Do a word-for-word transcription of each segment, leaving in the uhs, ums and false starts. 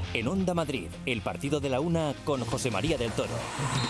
en Onda Madrid, el partido de la una con José María del Toro.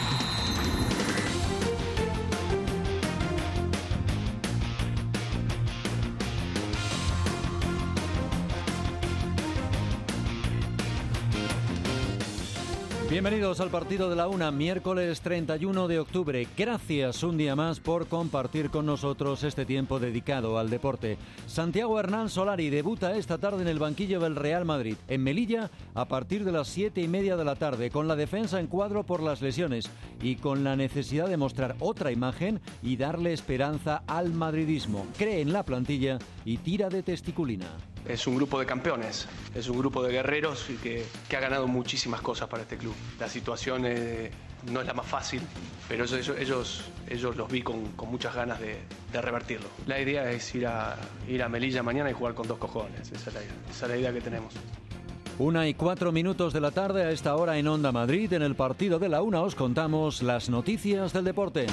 Bienvenidos al partido de la una, miércoles treinta y uno de octubre. Gracias un día más por compartir con nosotros este tiempo dedicado al deporte. Santiago Hernán Solari debuta esta tarde en el banquillo del Real Madrid, en Melilla, a partir de las siete y media de la tarde, con la defensa en cuadro por las lesiones y con la necesidad de mostrar otra imagen y darle esperanza al madridismo. Cree en la plantilla y tira de testiculina. Es un grupo de campeones, es un grupo de guerreros que, que ha ganado muchísimas cosas para este club. La situación eh, no es la más fácil, pero ellos, ellos, ellos los vi con, con muchas ganas de, de revertirlo. La idea es ir a, ir a Melilla mañana y jugar con dos cojones, esa es la idea, esa es la idea que tenemos. Una y cuatro minutos de la tarde, a esta hora en Onda Madrid, en el partido de la una os contamos las noticias del deporte.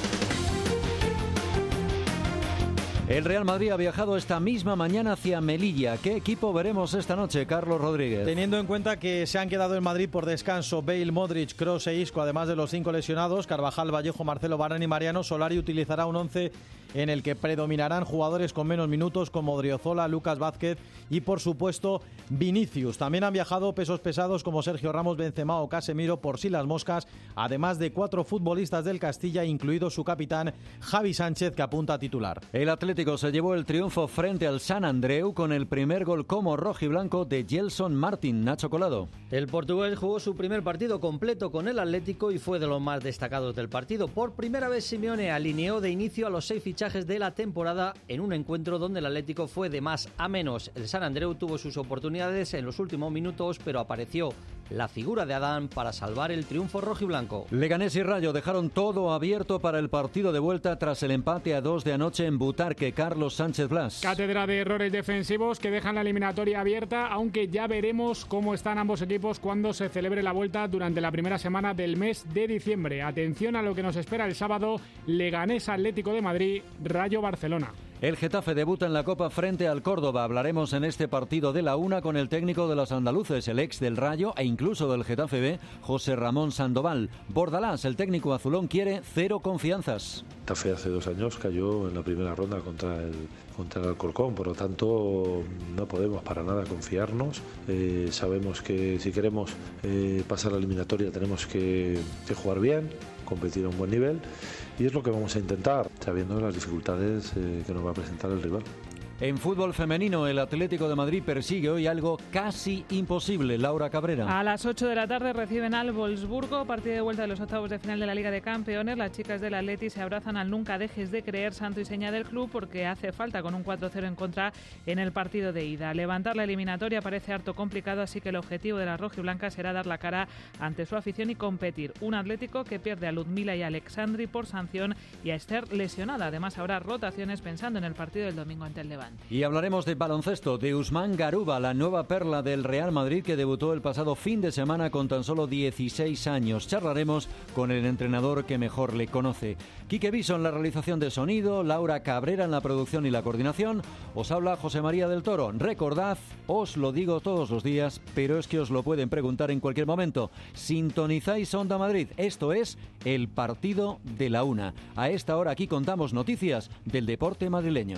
El Real Madrid ha viajado esta misma mañana hacia Melilla. ¿Qué equipo veremos esta noche, Carlos Rodríguez? Teniendo en cuenta que se han quedado en Madrid por descanso Bale, Modric, Kroos e Isco, además de los cinco lesionados, Carvajal, Vallejo, Marcelo, Varane y Mariano, Solari utilizará un once en el que predominarán jugadores con menos minutos como Odriozola, Lucas Vázquez y, por supuesto, Vinicius. También han viajado pesos pesados como Sergio Ramos, Benzema o Casemiro por si las moscas, además de cuatro futbolistas del Castilla, incluido su capitán Javi Sánchez, que apunta a titular. El Atlético se llevó el triunfo frente al Sant Andreu con el primer gol como rojiblanco de Gelson Martin. Nacho Colado. El portugués jugó su primer partido completo con el Atlético y fue de los más destacados del partido. Por primera vez Simeone alineó de inicio a los seis fichajes de la temporada en un encuentro donde el Atlético fue de más a menos. El Sant Andreu tuvo sus oportunidades en los últimos minutos, pero apareció la figura de Adán para salvar el triunfo rojiblanco. Leganés y Rayo dejaron todo abierto para el partido de vuelta tras el empate a dos de anoche en Butarque. Carlos Sánchez Blas. Cátedra de errores defensivos que dejan la eliminatoria abierta, aunque ya veremos cómo están ambos equipos cuando se celebre la vuelta durante la primera semana del mes de diciembre. Atención a lo que nos espera el sábado: Leganés Atlético de Madrid, Rayo Barcelona. El Getafe debuta en la Copa frente al Córdoba. Hablaremos en este partido de la una con el técnico de los andaluces, el ex del Rayo e incluso del Getafe B, José Ramón Sandoval. Bordalás, el técnico azulón, quiere cero confianzas. Getafe hace dos años cayó en la primera ronda contra el, contra el Alcorcón, por lo tanto no podemos para nada confiarnos. Eh, sabemos que si queremos eh, pasar la eliminatoria tenemos que, que jugar bien, competir a un buen nivel, y es lo que vamos a intentar, sabiendo las dificultades eh, que nos va a presentar el rival. En fútbol femenino, el Atlético de Madrid persigue hoy algo casi imposible. Laura Cabrera. A las ocho de la tarde reciben al Wolfsburgo, partido de vuelta de los octavos de final de la Liga de Campeones. Las chicas del Atleti se abrazan al nunca dejes de creer, santo y seña del club, porque hace falta con un cuatro cero en contra en el partido de ida. Levantar la eliminatoria parece harto complicado, así que el objetivo de la rojiblanca será dar la cara ante su afición y competir. Un Atlético que pierde a Ludmila y a Alexandri por sanción y a Esther lesionada. Además habrá rotaciones pensando en el partido del domingo ante el Levante. Y hablaremos de baloncesto, de Usman Garuba, la nueva perla del Real Madrid que debutó el pasado fin de semana con tan solo dieciséis años. Charlaremos con el entrenador que mejor le conoce. Quique Viso en la realización de sonido, Laura Cabrera en la producción y la coordinación. Os habla José María del Toro. Recordad, os lo digo todos los días, pero es que os lo pueden preguntar en cualquier momento. Sintonizáis Onda Madrid. Esto es el partido de la una. A esta hora aquí contamos noticias del deporte madrileño.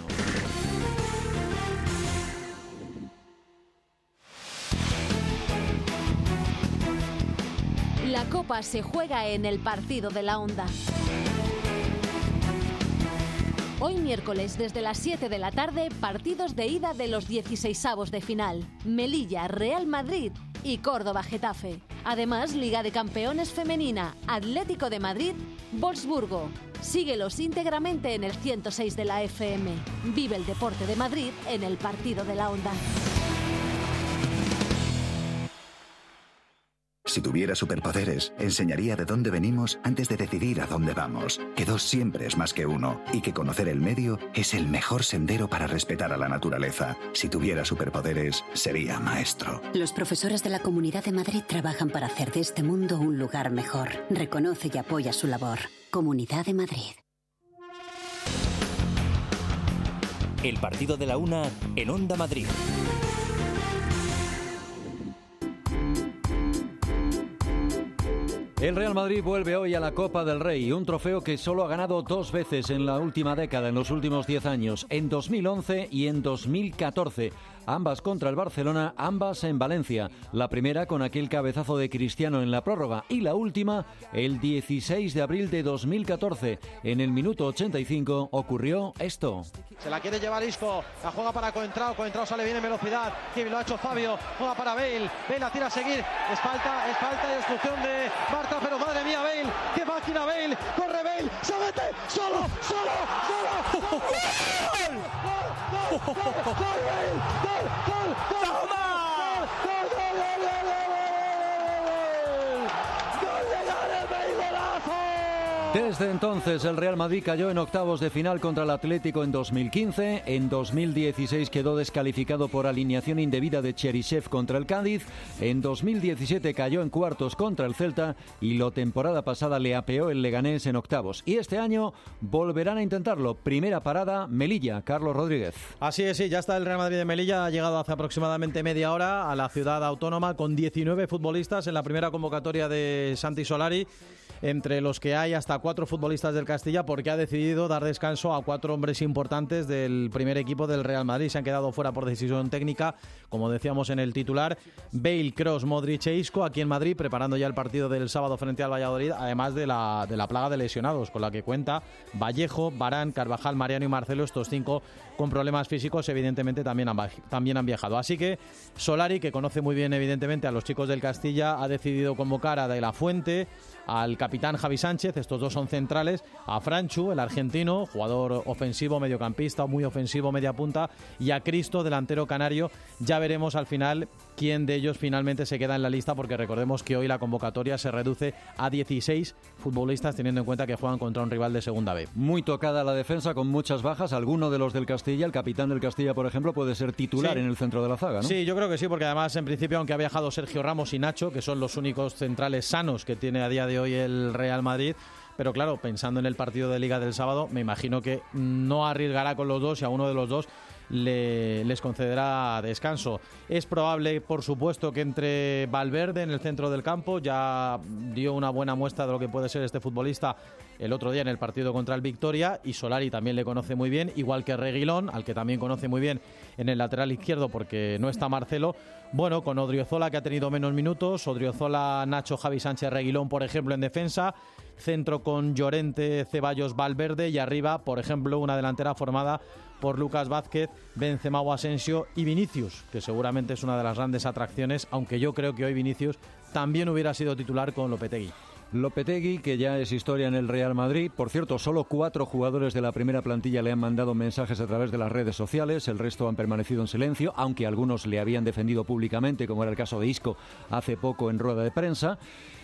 La Copa se juega en el partido de la Onda. Hoy miércoles desde las siete de la tarde, partidos de ida de los dieciseisavos de final. Melilla, Real Madrid y Córdoba, Getafe. Además, Liga de Campeones Femenina, Atlético de Madrid, Wolfsburgo. Síguelos íntegramente en el ciento seis de la F M. Vive el deporte de Madrid en el partido de la Onda. Si tuviera superpoderes, enseñaría de dónde venimos antes de decidir a dónde vamos. Que dos siempre es más que uno y que conocer el medio es el mejor sendero para respetar a la naturaleza. Si tuviera superpoderes, sería maestro. Los profesores de la Comunidad de Madrid trabajan para hacer de este mundo un lugar mejor. Reconoce y apoya su labor. Comunidad de Madrid. El partido de la una en Onda Madrid. El Real Madrid vuelve hoy a la Copa del Rey, un trofeo que solo ha ganado dos veces en la última década, en los últimos diez años, en dos mil once y en dos mil catorce. Ambas contra el Barcelona, ambas en Valencia. La primera con aquel cabezazo de Cristiano en la prórroga y la última el dieciséis de abril de dos mil catorce. En el minuto ochenta y cinco ocurrió esto. Se la quiere llevar Isco, la juega para Coentrao, Coentrao sale bien en velocidad, que lo ha hecho Fabio, juega para Bale, Bale la tira a seguir, es falta, es falta y expulsión de Bartra, pero madre mía Bale, qué máquina Bale, corre Bale, se mete, solo, solo, solo, ¡gol! ¡Gol! ¡Gol! ¡Gol! ¡Gol! ¡Gol! ¡Gol! ¡Gol! ¡Gol! Desde entonces el Real Madrid cayó en octavos de final contra el Atlético en dos mil quince, en dos mil dieciséis quedó descalificado por alineación indebida de Cheryshev contra el Cádiz, en dos mil diecisiete cayó en cuartos contra el Celta y la temporada pasada le apeó el Leganés en octavos. Y este año volverán a intentarlo. Primera parada, Melilla, Carlos Rodríguez. Así es, sí, ya está el Real Madrid de Melilla, ha llegado hace aproximadamente media hora a la ciudad autónoma con diecinueve futbolistas en la primera convocatoria de Santi Solari, entre los que hay hasta cuatro futbolistas del Castilla, porque ha decidido dar descanso a cuatro hombres importantes del primer equipo del Real Madrid. Se han quedado fuera por decisión técnica, como decíamos en el titular, Bale, Kroos, Modric e Isco, aquí en Madrid, preparando ya el partido del sábado frente al Valladolid, además de la, de la plaga de lesionados, con la que cuenta Vallejo, Varane, Carvajal, Mariano y Marcelo, estos cinco con problemas físicos, evidentemente también han, también han viajado. Así que Solari, que conoce muy bien evidentemente a los chicos del Castilla, ha decidido convocar a De La Fuente, al capitán Javi Sánchez, estos dos son centrales, a Franchu, el argentino, jugador ofensivo, mediocampista, muy ofensivo, media punta, y a Cristo, delantero canario. Ya veremos al final quién de ellos finalmente se queda en la lista, porque recordemos que hoy la convocatoria se reduce a dieciséis futbolistas, teniendo en cuenta que juegan contra un rival de Segunda B. Muy tocada la defensa, con muchas bajas. Alguno de los del Castilla, el capitán del Castilla, por ejemplo, puede ser titular sí. en el centro de la zaga, ¿no? Sí, yo creo que sí, porque además, en principio, aunque ha viajado Sergio Ramos y Nacho, que son los únicos centrales sanos que tiene a día de hoy el Real Madrid, pero claro, pensando en el partido de Liga del sábado, me imagino que no arriesgará con los dos y a uno de los dos le, les concederá descanso. Es probable, por supuesto, que entre Valverde en el centro del campo, ya dio una buena muestra de lo que puede ser este futbolista el otro día en el partido contra el Victoria, y Solari también le conoce muy bien, igual que Reguilón, al que también conoce muy bien en el lateral izquierdo porque no está Marcelo. Bueno, con Odriozola, que ha tenido menos minutos, Odriozola, Nacho, Javi Sánchez, Reguilón, por ejemplo, en defensa, centro con Llorente, Ceballos, Valverde, y arriba, por ejemplo, una delantera formada por Lucas Vázquez, Benzema o Asensio y Vinicius, que seguramente es una de las grandes atracciones, aunque yo creo que hoy Vinicius también hubiera sido titular con Lopetegui. Lopetegui, que ya es historia en el Real Madrid. Por cierto, solo cuatro jugadores de la primera plantilla le han mandado mensajes a través de las redes sociales. El resto han permanecido en silencio, aunque algunos le habían defendido públicamente, como era el caso de Isco hace poco en rueda de prensa.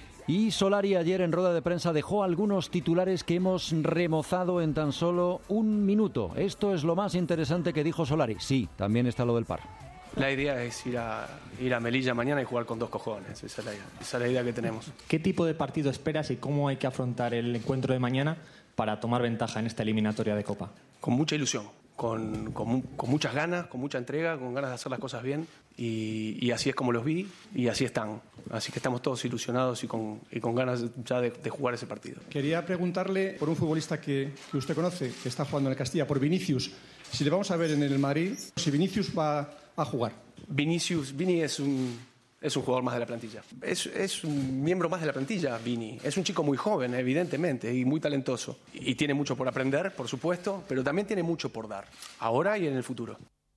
Y Solari ayer en rueda de prensa dejó algunos titulares que hemos remozado en tan solo un minuto. Esto es lo más interesante que dijo Solari. Sí, también está lo del P A R. La idea es ir a, ir a Melilla mañana y jugar con dos cojones. Esa es la idea, esa es la idea que tenemos. ¿Qué tipo de partido esperas y cómo hay que afrontar el encuentro de mañana para tomar ventaja en esta eliminatoria de Copa? Con mucha ilusión, con, con, con muchas ganas, con mucha entrega, con ganas de hacer las cosas bien. Y, y así es como los vi y así están. Así que estamos todos ilusionados y con, y con ganas ya de, de jugar ese partido. Quería preguntarle por un futbolista que, que usted conoce, que está jugando en el Castilla, por Vinicius. Si le vamos a ver en el Madrid, si Vinicius va a jugar. Vinicius, Vini es un, es un jugador más de la plantilla. Es, es un miembro más de la plantilla, Vini. Es un chico muy joven, evidentemente, y muy talentoso. Y tiene mucho por aprender, por supuesto, pero también tiene mucho por dar, ahora y en el futuro.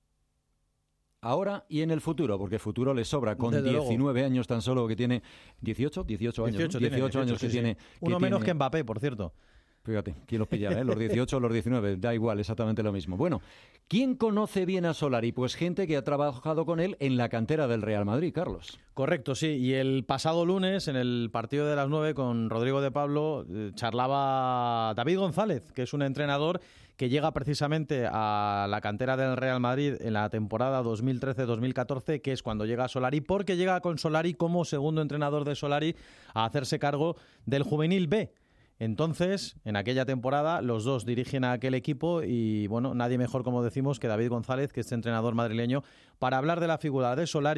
Ahora y en el futuro, porque futuro le sobra con Desde diecinueve luego. años tan solo, que tiene dieciocho, dieciocho años, dieciocho, ¿no? tiene, dieciocho años sí, que sí. tiene. Uno que menos tiene... que Mbappé, por cierto. Fíjate, ¿quién los pillara, eh? Los dieciocho o los diecinueve, da igual, exactamente lo mismo. Bueno, ¿quién conoce bien a Solari? Pues gente que ha trabajado con él en la cantera del Real Madrid, Carlos. Correcto, sí. Y el pasado lunes, en el partido de las nueve, con Rodrigo de Pablo, eh, charlaba David González, que es un entrenador que llega precisamente a la cantera del Real Madrid en la temporada dos mil trece dos mil catorce, que es cuando llega Solari, porque llega con Solari como segundo entrenador de Solari a hacerse cargo del Juvenil B. Entonces, en aquella temporada, los dos dirigen a aquel equipo y, bueno, nadie mejor, como decimos, que David González, que es entrenador madrileño, para hablar de la figura de Solari,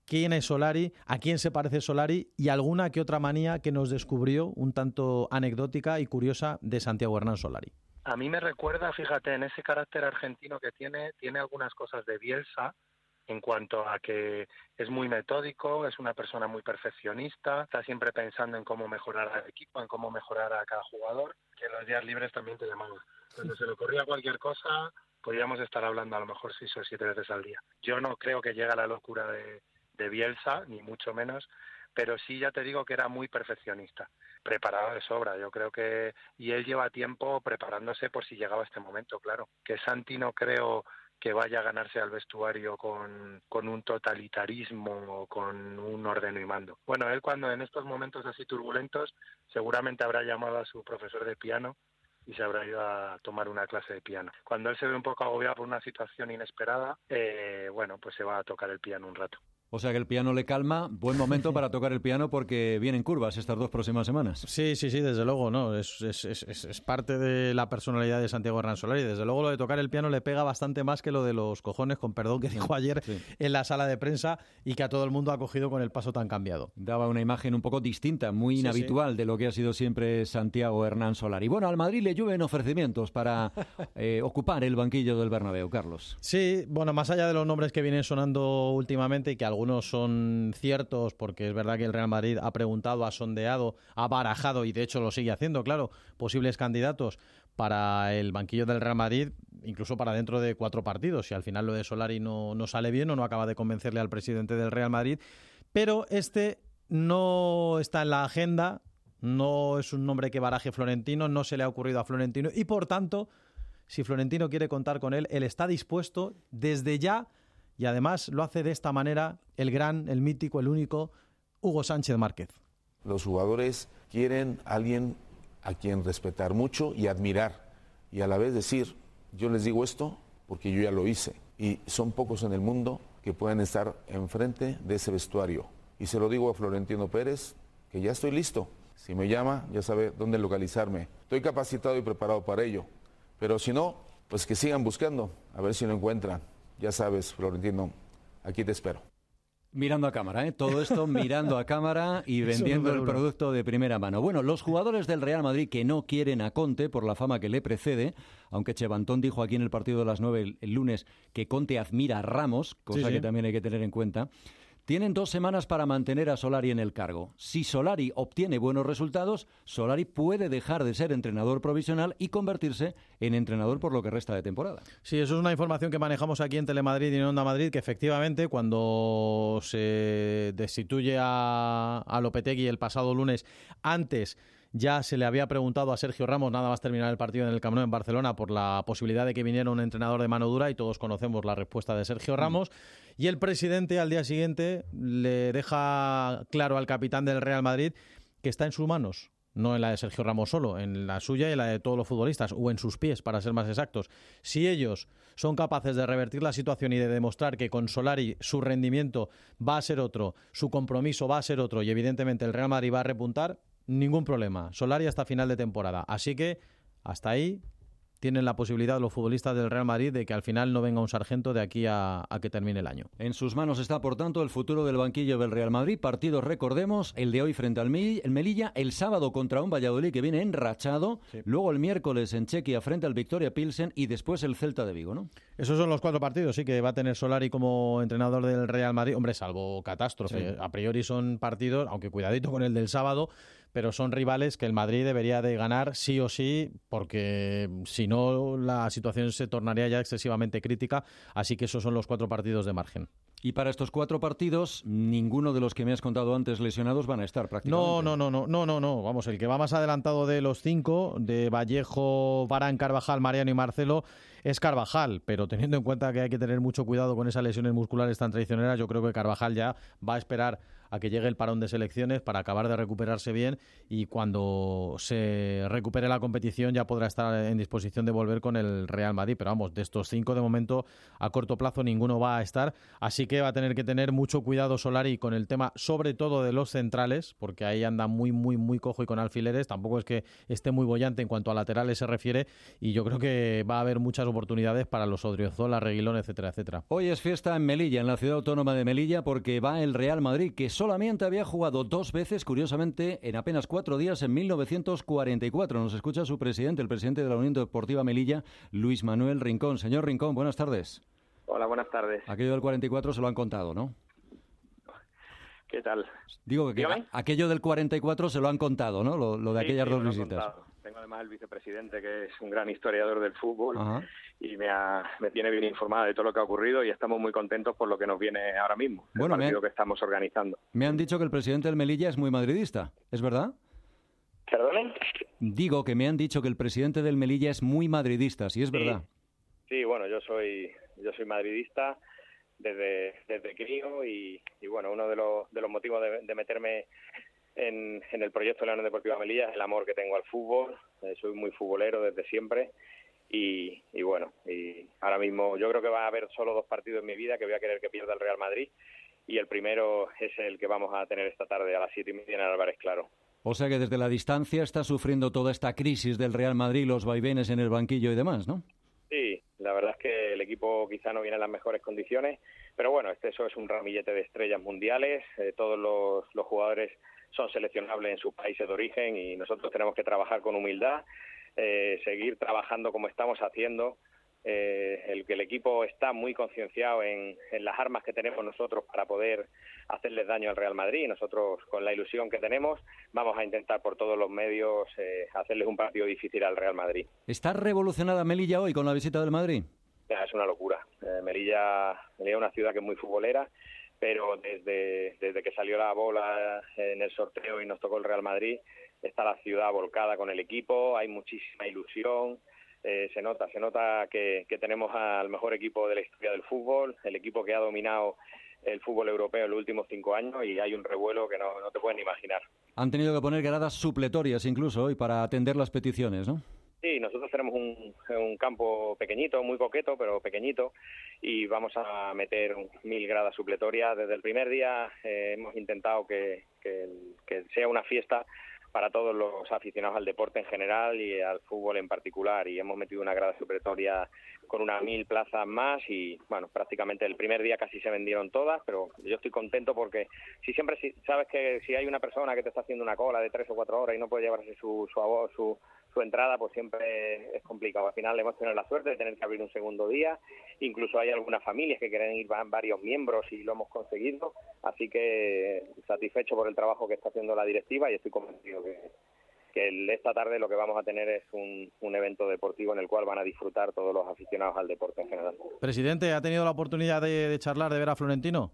quién es Solari, a quién se parece Solari y alguna que otra manía que nos descubrió un tanto anecdótica y curiosa de Santiago Hernán Solari. A mí me recuerda, fíjate, en ese carácter argentino que tiene, tiene algunas cosas de Bielsa, en cuanto a que es muy metódico, es una persona muy perfeccionista, está siempre pensando en cómo mejorar al equipo, en cómo mejorar a cada jugador, que en los días libres también te llamaba. Cuando se le ocurría cualquier cosa, podríamos estar hablando a lo mejor seis o siete veces al día. Yo no creo que llegue a la locura de, de Bielsa, ni mucho menos, pero sí ya te digo que era muy perfeccionista, preparado de sobra. Yo creo que, y él lleva tiempo preparándose por si llegaba este momento, claro. Que Santi no creo que vaya a ganarse al vestuario con, con un totalitarismo o con un ordeno y mando. Bueno, él cuando en estos momentos así turbulentos seguramente habrá llamado a su profesor de piano y se habrá ido a tomar una clase de piano. Cuando él se ve un poco agobiado por una situación inesperada, eh, bueno, pues se va a tocar el piano un rato. O sea que el piano le calma, buen momento para tocar el piano porque vienen curvas estas dos próximas semanas. Sí, sí, sí, desde luego, ¿no? Es, es, es, es parte de la personalidad de Santiago Hernán Solari. Desde luego lo de tocar el piano le pega bastante más que lo de los cojones, con perdón, que dijo ayer sí. en la sala de prensa y que a todo el mundo ha cogido con el paso tan cambiado. Daba una imagen un poco distinta, muy inhabitual sí, sí. de lo que ha sido siempre Santiago Hernán Solari. Bueno, al Madrid le llueven ofrecimientos para eh, ocupar el banquillo del Bernabéu, Carlos. Sí, bueno, más allá de los nombres que vienen sonando últimamente y que algunos son ciertos, porque es verdad que el Real Madrid ha preguntado, ha sondeado, ha barajado y de hecho lo sigue haciendo, claro, posibles candidatos para el banquillo del Real Madrid, incluso para dentro de cuatro partidos, si al final lo de Solari no, no sale bien o no acaba de convencerle al presidente del Real Madrid, pero este no está en la agenda, no es un nombre que baraje Florentino, no se le ha ocurrido a Florentino y por tanto, si Florentino quiere contar con él, él está dispuesto desde ya. Y además lo hace de esta manera el gran, el mítico, el único Hugo Sánchez Márquez. Los jugadores quieren a alguien a quien respetar mucho y admirar. Y a la vez decir, yo les digo esto porque yo ya lo hice. Y son pocos en el mundo que pueden estar enfrente de ese vestuario. Y se lo digo a Florentino Pérez, que ya estoy listo. Si me llama, ya sabe dónde localizarme. Estoy capacitado y preparado para ello. Pero si no, pues que sigan buscando, a ver si lo encuentran. Ya sabes, Florentino, aquí te espero. Mirando a cámara, ¿eh? Todo esto mirando a cámara y vendiendo el producto de primera mano. Bueno, los jugadores del Real Madrid que no quieren a Conte por la fama que le precede, aunque Chevantón dijo aquí en el partido de las nueve el, el lunes que Conte admira a Ramos, cosa sí, sí. que también hay que tener en cuenta, tienen dos semanas para mantener a Solari en el cargo. Si Solari obtiene buenos resultados, Solari puede dejar de ser entrenador provisional y convertirse en entrenador por lo que resta de temporada. Sí, eso es una información que manejamos aquí en Telemadrid y en Onda Madrid, que efectivamente cuando se destituye a, a Lopetegui el pasado lunes, antes ya se le había preguntado a Sergio Ramos, nada más terminar el partido en el Camp Nou en Barcelona, por la posibilidad de que viniera un entrenador de mano dura y todos conocemos la respuesta de Sergio Ramos. Mm. Y el presidente al día siguiente le deja claro al capitán del Real Madrid que está en sus manos, no en la de Sergio Ramos solo, en la suya y en la de todos los futbolistas, o en sus pies, para ser más exactos. Si ellos son capaces de revertir la situación y de demostrar que con Solari su rendimiento va a ser otro, su compromiso va a ser otro y evidentemente el Real Madrid va a repuntar, ningún problema. Solari hasta final de temporada. Así que hasta ahí tienen la posibilidad los futbolistas del Real Madrid de que al final no venga un sargento de aquí a, a que termine el año. En sus manos está, por tanto, el futuro del banquillo del Real Madrid. Partidos, recordemos, el de hoy frente al Melilla, el sábado contra un Valladolid que viene enrachado, sí. luego el miércoles en Chequia frente al Victoria Pilsen y después el Celta de Vigo, ¿no? Esos son los cuatro partidos, sí, que va a tener Solari como entrenador del Real Madrid. Hombre, salvo catástrofe. Sí. A priori son partidos, aunque cuidadito con el del sábado, pero son rivales que el Madrid debería de ganar sí o sí, porque si no la situación se tornaría ya excesivamente crítica, así que esos son los cuatro partidos de margen. Y para estos cuatro partidos, ninguno de los que me has contado antes lesionados van a estar prácticamente. No, no, no, no, no, no, no. Vamos, el que va más adelantado de los cinco, de Vallejo, Varane, Carvajal, Mariano y Marcelo, es Carvajal, pero teniendo en cuenta que hay que tener mucho cuidado con esas lesiones musculares tan traicioneras, yo creo que Carvajal ya va a esperar a que llegue el parón de selecciones para acabar de recuperarse bien y cuando se recupere la competición ya podrá estar en disposición de volver con el Real Madrid. Pero vamos, de estos cinco de momento a corto plazo ninguno va a estar, así que va a tener que tener mucho cuidado Solari con el tema sobre todo de los centrales, porque ahí anda muy, muy, muy cojo y con alfileres, tampoco es que esté muy bollante en cuanto a laterales se refiere y yo creo que va a haber muchas oportunidades para los Odriozola, Reguilón, etcétera, etcétera. Hoy es fiesta en Melilla, en la ciudad autónoma de Melilla, porque va el Real Madrid, que solamente había jugado dos veces, curiosamente, en apenas cuatro días, en mil novecientos cuarenta y cuatro. Nos escucha su presidente, el presidente de la Unión Deportiva Melilla, Luis Manuel Rincón. Señor Rincón, buenas tardes. Hola, buenas tardes. Aquello del cuarenta y cuatro se lo han contado, ¿no? ¿Qué tal? Digo que a, aquello del cuarenta y cuatro se lo han contado, ¿no? Lo, lo de sí, aquellas sí, dos me lo han visitas. contado. Tengo además el vicepresidente, que es un gran historiador del fútbol. Ajá. Y me, ha, me tiene bien informada de todo lo que ha ocurrido y estamos muy contentos por lo que nos viene ahora mismo, bueno, el partido me han, que estamos organizando. Me han dicho que el presidente del Melilla es muy madridista, ¿es verdad? ¿Perdone? Digo que me han dicho que el presidente del Melilla es muy madridista, ¿sí es sí. verdad? Sí, bueno, yo soy yo soy madridista desde desde crío y, y bueno, uno de los de los motivos de, de meterme en, en el proyecto de la Unión Deportiva Melilla es el amor que tengo al fútbol. Eh, soy muy futbolero desde siempre y, y bueno, y ahora mismo yo creo que va a haber solo dos partidos en mi vida que voy a querer que pierda el Real Madrid y el primero es el que vamos a tener esta tarde a las siete y media en Álvarez Claro. O sea que desde la distancia está sufriendo toda esta crisis del Real Madrid, los vaivenes en el banquillo y demás, ¿no? Sí, la verdad es que el equipo quizá no viene en las mejores condiciones, pero bueno, este eso es un ramillete de estrellas mundiales, eh, todos los, los jugadores son seleccionables en sus países de origen y nosotros tenemos que trabajar con humildad, eh, seguir trabajando como estamos haciendo, eh, el que el equipo está muy concienciado en, en las armas que tenemos nosotros para poder hacerles daño al Real Madrid. Nosotros, con la ilusión que tenemos, vamos a intentar por todos los medios eh, hacerles un partido difícil al Real Madrid. ¿Está revolucionada Melilla hoy con la visita del Madrid? Es una locura. Eh, Melilla, Melilla es una ciudad que es muy futbolera, pero desde, desde que salió la bola en el sorteo y nos tocó el Real Madrid, está la ciudad volcada con el equipo, hay muchísima ilusión. Eh, se nota, se nota que, que tenemos al mejor equipo de la historia del fútbol, el equipo que ha dominado el fútbol europeo en los últimos cinco años y hay un revuelo que no, no te puedes ni imaginar. Han tenido que poner gradas supletorias incluso hoy para atender las peticiones, ¿no? Sí, nosotros tenemos un, un campo pequeñito, muy coqueto, pero pequeñito, y vamos a meter mil gradas supletorias. Desde el primer día eh, hemos intentado que, que, que sea una fiesta para todos los aficionados al deporte en general y al fútbol en particular, y hemos metido una grada supletoria con unas mil plazas más y bueno, prácticamente el primer día casi se vendieron todas, pero yo estoy contento porque si siempre si, sabes que si hay una persona que te está haciendo una cola de tres o cuatro horas y no puede llevarse su su, su su entrada, pues siempre es complicado. Al final hemos tenido la suerte de tener que abrir un segundo día, incluso hay algunas familias que quieren ir varios miembros y lo hemos conseguido, así que satisfecho por el trabajo que está haciendo la directiva y estoy convencido que, que el, esta tarde lo que vamos a tener es un, un evento deportivo en el cual van a disfrutar todos los aficionados al deporte en general. Presidente, ¿ha tenido la oportunidad de, de charlar, de ver a Florentino?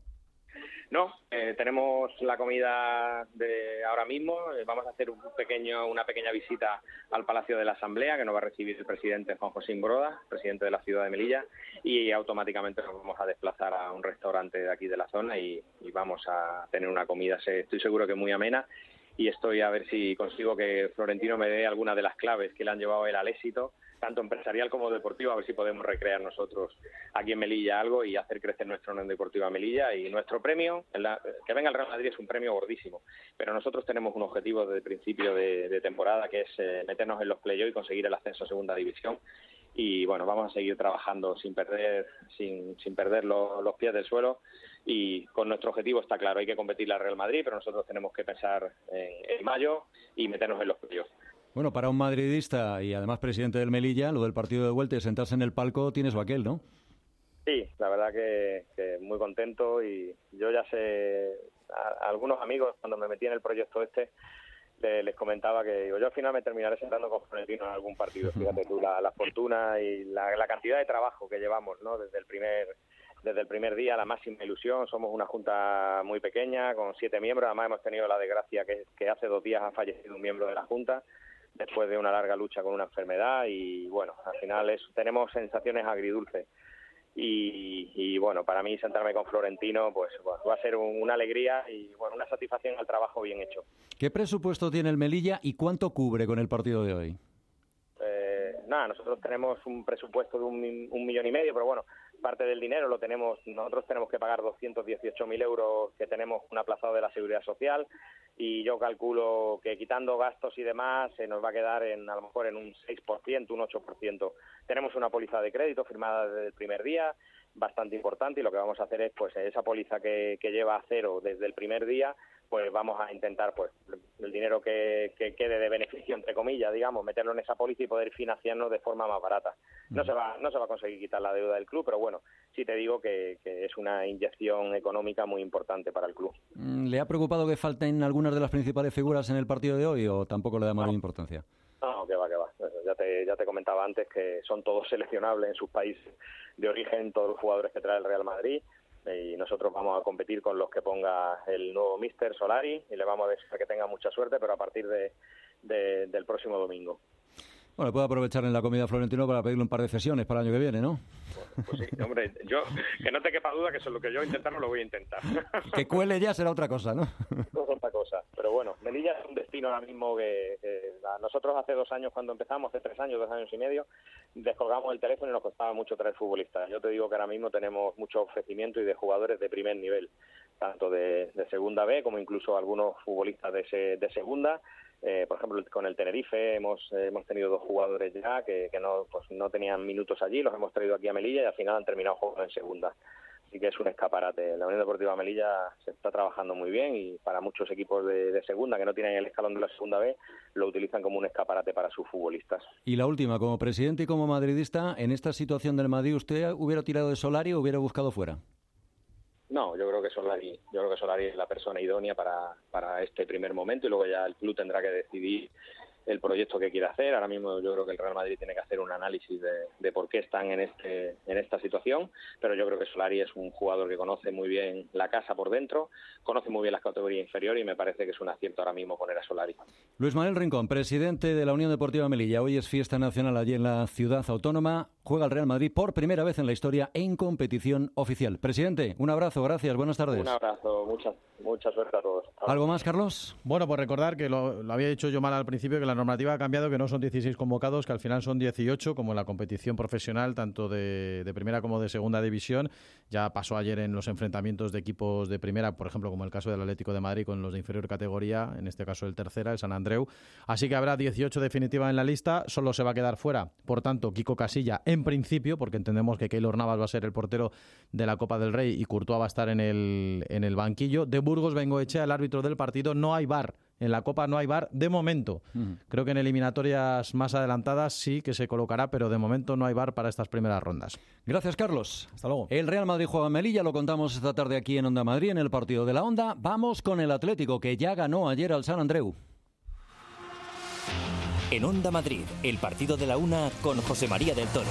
No, eh, tenemos la comida de ahora mismo, eh, vamos a hacer un pequeño, una pequeña visita al Palacio de la Asamblea que nos va a recibir el presidente Juan José Imbroda, presidente de la ciudad de Melilla, y automáticamente nos vamos a desplazar a un restaurante de aquí de la zona y, y vamos a tener una comida, estoy seguro que muy amena, y estoy a ver si consigo que Florentino me dé alguna de las claves que le han llevado a él al éxito, tanto empresarial como deportivo, a ver si podemos recrear nosotros aquí en Melilla algo y hacer crecer nuestra Unión Deportiva Melilla. Y nuestro premio, la, que venga el Real Madrid es un premio gordísimo, pero nosotros tenemos un objetivo desde el principio de, de temporada que es eh, meternos en los playoffs y conseguir el ascenso a Segunda División. Y bueno, vamos a seguir trabajando sin perder sin, sin perder lo, los pies del suelo y con nuestro objetivo está claro, hay que competir al Real Madrid, pero nosotros tenemos que pensar en, en mayo y meternos en los playoffs. Bueno, para un madridista y además presidente del Melilla, lo del partido de vuelta y sentarse en el palco tiene su aquel, ¿no? Sí, la verdad que, que muy contento y yo ya sé, a, a algunos amigos cuando me metí en el proyecto este, le, les comentaba que digo, yo al final me terminaré sentando con Florentino en algún partido. Fíjate tú, la, la fortuna y la, la cantidad de trabajo que llevamos, ¿no? Desde el primer desde el primer día, la máxima ilusión. Somos una junta muy pequeña, con siete miembros. Además hemos tenido la desgracia que, que hace dos días ha fallecido un miembro de la junta después de una larga lucha con una enfermedad y bueno, al final es, tenemos sensaciones agridulces y, y bueno, para mí sentarme con Florentino pues bueno, va a ser un, una alegría y bueno, una satisfacción al trabajo bien hecho. ¿Qué presupuesto tiene el Melilla y cuánto cubre con el partido de hoy? Eh, nada, nosotros tenemos un presupuesto de un, un millón y medio, pero bueno, parte del dinero lo tenemos, nosotros tenemos que pagar doscientos dieciocho mil euros que tenemos un aplazado de la Seguridad Social y yo calculo que quitando gastos y demás se nos va a quedar en a lo mejor en un seis por ciento, un ocho por ciento. Tenemos una póliza de crédito firmada desde el primer día, bastante importante, y lo que vamos a hacer es pues esa póliza que, que lleva a cero desde el primer día, pues vamos a intentar pues el dinero que, que quede de beneficio, entre comillas, digamos, meterlo en esa póliza y poder financiarnos de forma más barata. No se va no se va a conseguir quitar la deuda del club, pero bueno, sí te digo que, que es una inyección económica muy importante para el club. ¿Le ha preocupado que falten algunas de las principales figuras en el partido de hoy o tampoco le da mayor No. importancia? No, que va, que va. Ya te, ya te comentaba antes que son todos seleccionables en sus países de origen, todos los jugadores que trae el Real Madrid, y nosotros vamos a competir con los que ponga el nuevo míster Solari y le vamos a desear que tenga mucha suerte, pero a partir de, de, del próximo domingo. Bueno, puede aprovechar en la comida Florentino para pedirle un par de cesiones para el año que viene, ¿no? Pues sí, hombre, yo, que no te quepa duda que eso es lo que yo intentarlo, lo voy a intentar. Que cuele ya será otra cosa, ¿no? No es otra cosa, pero bueno, Melilla es un destino ahora mismo que, que a nosotros hace dos años cuando empezamos, hace tres años, dos años y medio, descolgamos el teléfono y nos costaba mucho traer futbolistas. Yo te digo que ahora mismo tenemos mucho ofrecimiento y de jugadores de primer nivel, tanto de, de segunda B como incluso algunos futbolistas de, se, de segunda. Eh, por ejemplo, con el Tenerife hemos eh, hemos tenido dos jugadores ya que, que no pues no tenían minutos allí, los hemos traído aquí a Melilla y al final han terminado jugando en segunda. Así que es un escaparate. La Unión Deportiva Melilla se está trabajando muy bien y para muchos equipos de, de segunda que no tienen el escalón de la segunda B lo utilizan como un escaparate para sus futbolistas. Y la última, como presidente y como madridista, en esta situación del Madrid, ¿usted hubiera tirado de Solari o hubiera buscado fuera? No, yo creo que Solari, yo creo que Solari es la persona idónea para, para este primer momento y luego ya el club tendrá que decidir el proyecto que quiere hacer. Ahora mismo yo creo que el Real Madrid tiene que hacer un análisis de, de por qué están en este en esta situación, pero yo creo que Solari es un jugador que conoce muy bien la casa por dentro, conoce muy bien las categorías inferiores y me parece que es un acierto ahora mismo poner a Solari. Luis Manuel Rincón, presidente de la Unión Deportiva Melilla. Hoy es fiesta nacional allí en la ciudad autónoma. Juega el Real Madrid por primera vez en la historia en competición oficial. Presidente, un abrazo, gracias, buenas tardes. Un abrazo, mucha, mucha suerte a todos. ¿Algo más, Carlos? Bueno, pues recordar que lo, lo había dicho yo mal al principio, que la normativa ha cambiado, que no son dieciséis convocados, que al final son dieciocho, como en la competición profesional, tanto de, de primera como de segunda división. Ya pasó ayer en los enfrentamientos de equipos de primera, por ejemplo, como el caso del Atlético de Madrid con los de inferior categoría, en este caso el tercera, el San Andreu. Así que habrá dieciocho definitiva en la lista, solo se va a quedar fuera, por tanto, Kiko Casilla, en principio, porque entendemos que Keylor Navas va a ser el portero de la Copa del Rey y Courtois va a estar en el, en el banquillo. De Burgos Bengoechea, el árbitro del partido. No hay V A R. En la Copa no hay V A R de momento. Uh-huh. Creo que en eliminatorias más adelantadas sí que se colocará, pero de momento no hay V A R para estas primeras rondas. Gracias, Carlos. Hasta luego. El Real Madrid juega en Melilla, lo contamos esta tarde aquí en Onda Madrid, en el partido de la Onda. Vamos con el Atlético, que ya ganó ayer al San Andreu. En Onda Madrid, el partido de la una con José María del Toro.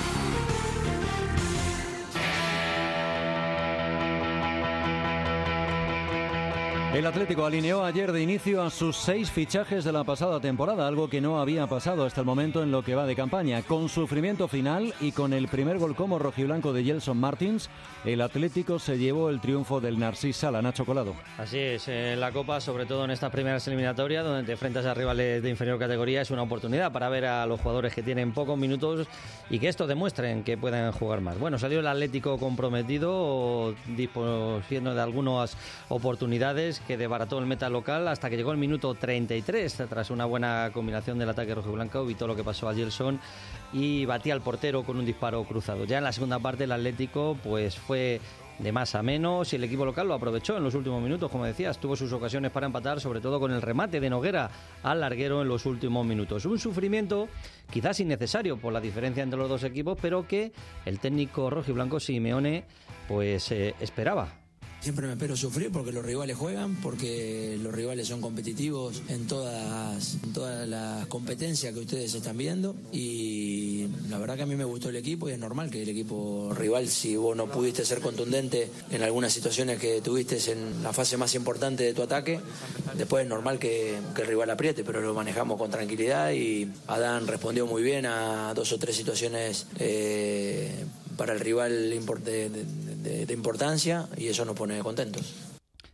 El Atlético alineó ayer de inicio a sus seis fichajes de la pasada temporada, algo que no había pasado hasta el momento en lo que va de campaña. Con sufrimiento final y con el primer gol como rojiblanco de Gelson Martins, el Atlético se llevó el triunfo del Narcís Sala. Nacho Colado. Así es, en la Copa, sobre todo en estas primeras eliminatorias, donde te enfrentas a rivales de inferior categoría, es una oportunidad para ver a los jugadores que tienen pocos minutos y que esto demuestren que pueden jugar más. Bueno, salió el Atlético comprometido, disponiendo de algunas oportunidades que desbarató el meta local hasta que llegó el minuto treinta y tres, tras una buena combinación del ataque rojiblanco, evitó lo que pasó a Gelson y batía al portero con un disparo cruzado. Ya en la segunda parte el Atlético pues fue de más a menos y el equipo local lo aprovechó en los últimos minutos, como decías, tuvo sus ocasiones para empatar, sobre todo con el remate de Noguera al larguero en los últimos minutos. Un sufrimiento quizás innecesario por la diferencia entre los dos equipos, pero que el técnico rojiblanco Simeone pues eh, esperaba. Siempre me espero sufrir porque los rivales juegan, porque los rivales son competitivos en todas, en todas las competencias que ustedes están viendo y la verdad que a mí me gustó el equipo y es normal que el equipo rival, si vos no pudiste ser contundente en algunas situaciones que tuviste en la fase más importante de tu ataque, después es normal que, que el rival apriete, pero lo manejamos con tranquilidad y Adán respondió muy bien a dos o tres situaciones eh, para el rival de, de, de, de importancia y eso nos pone contentos.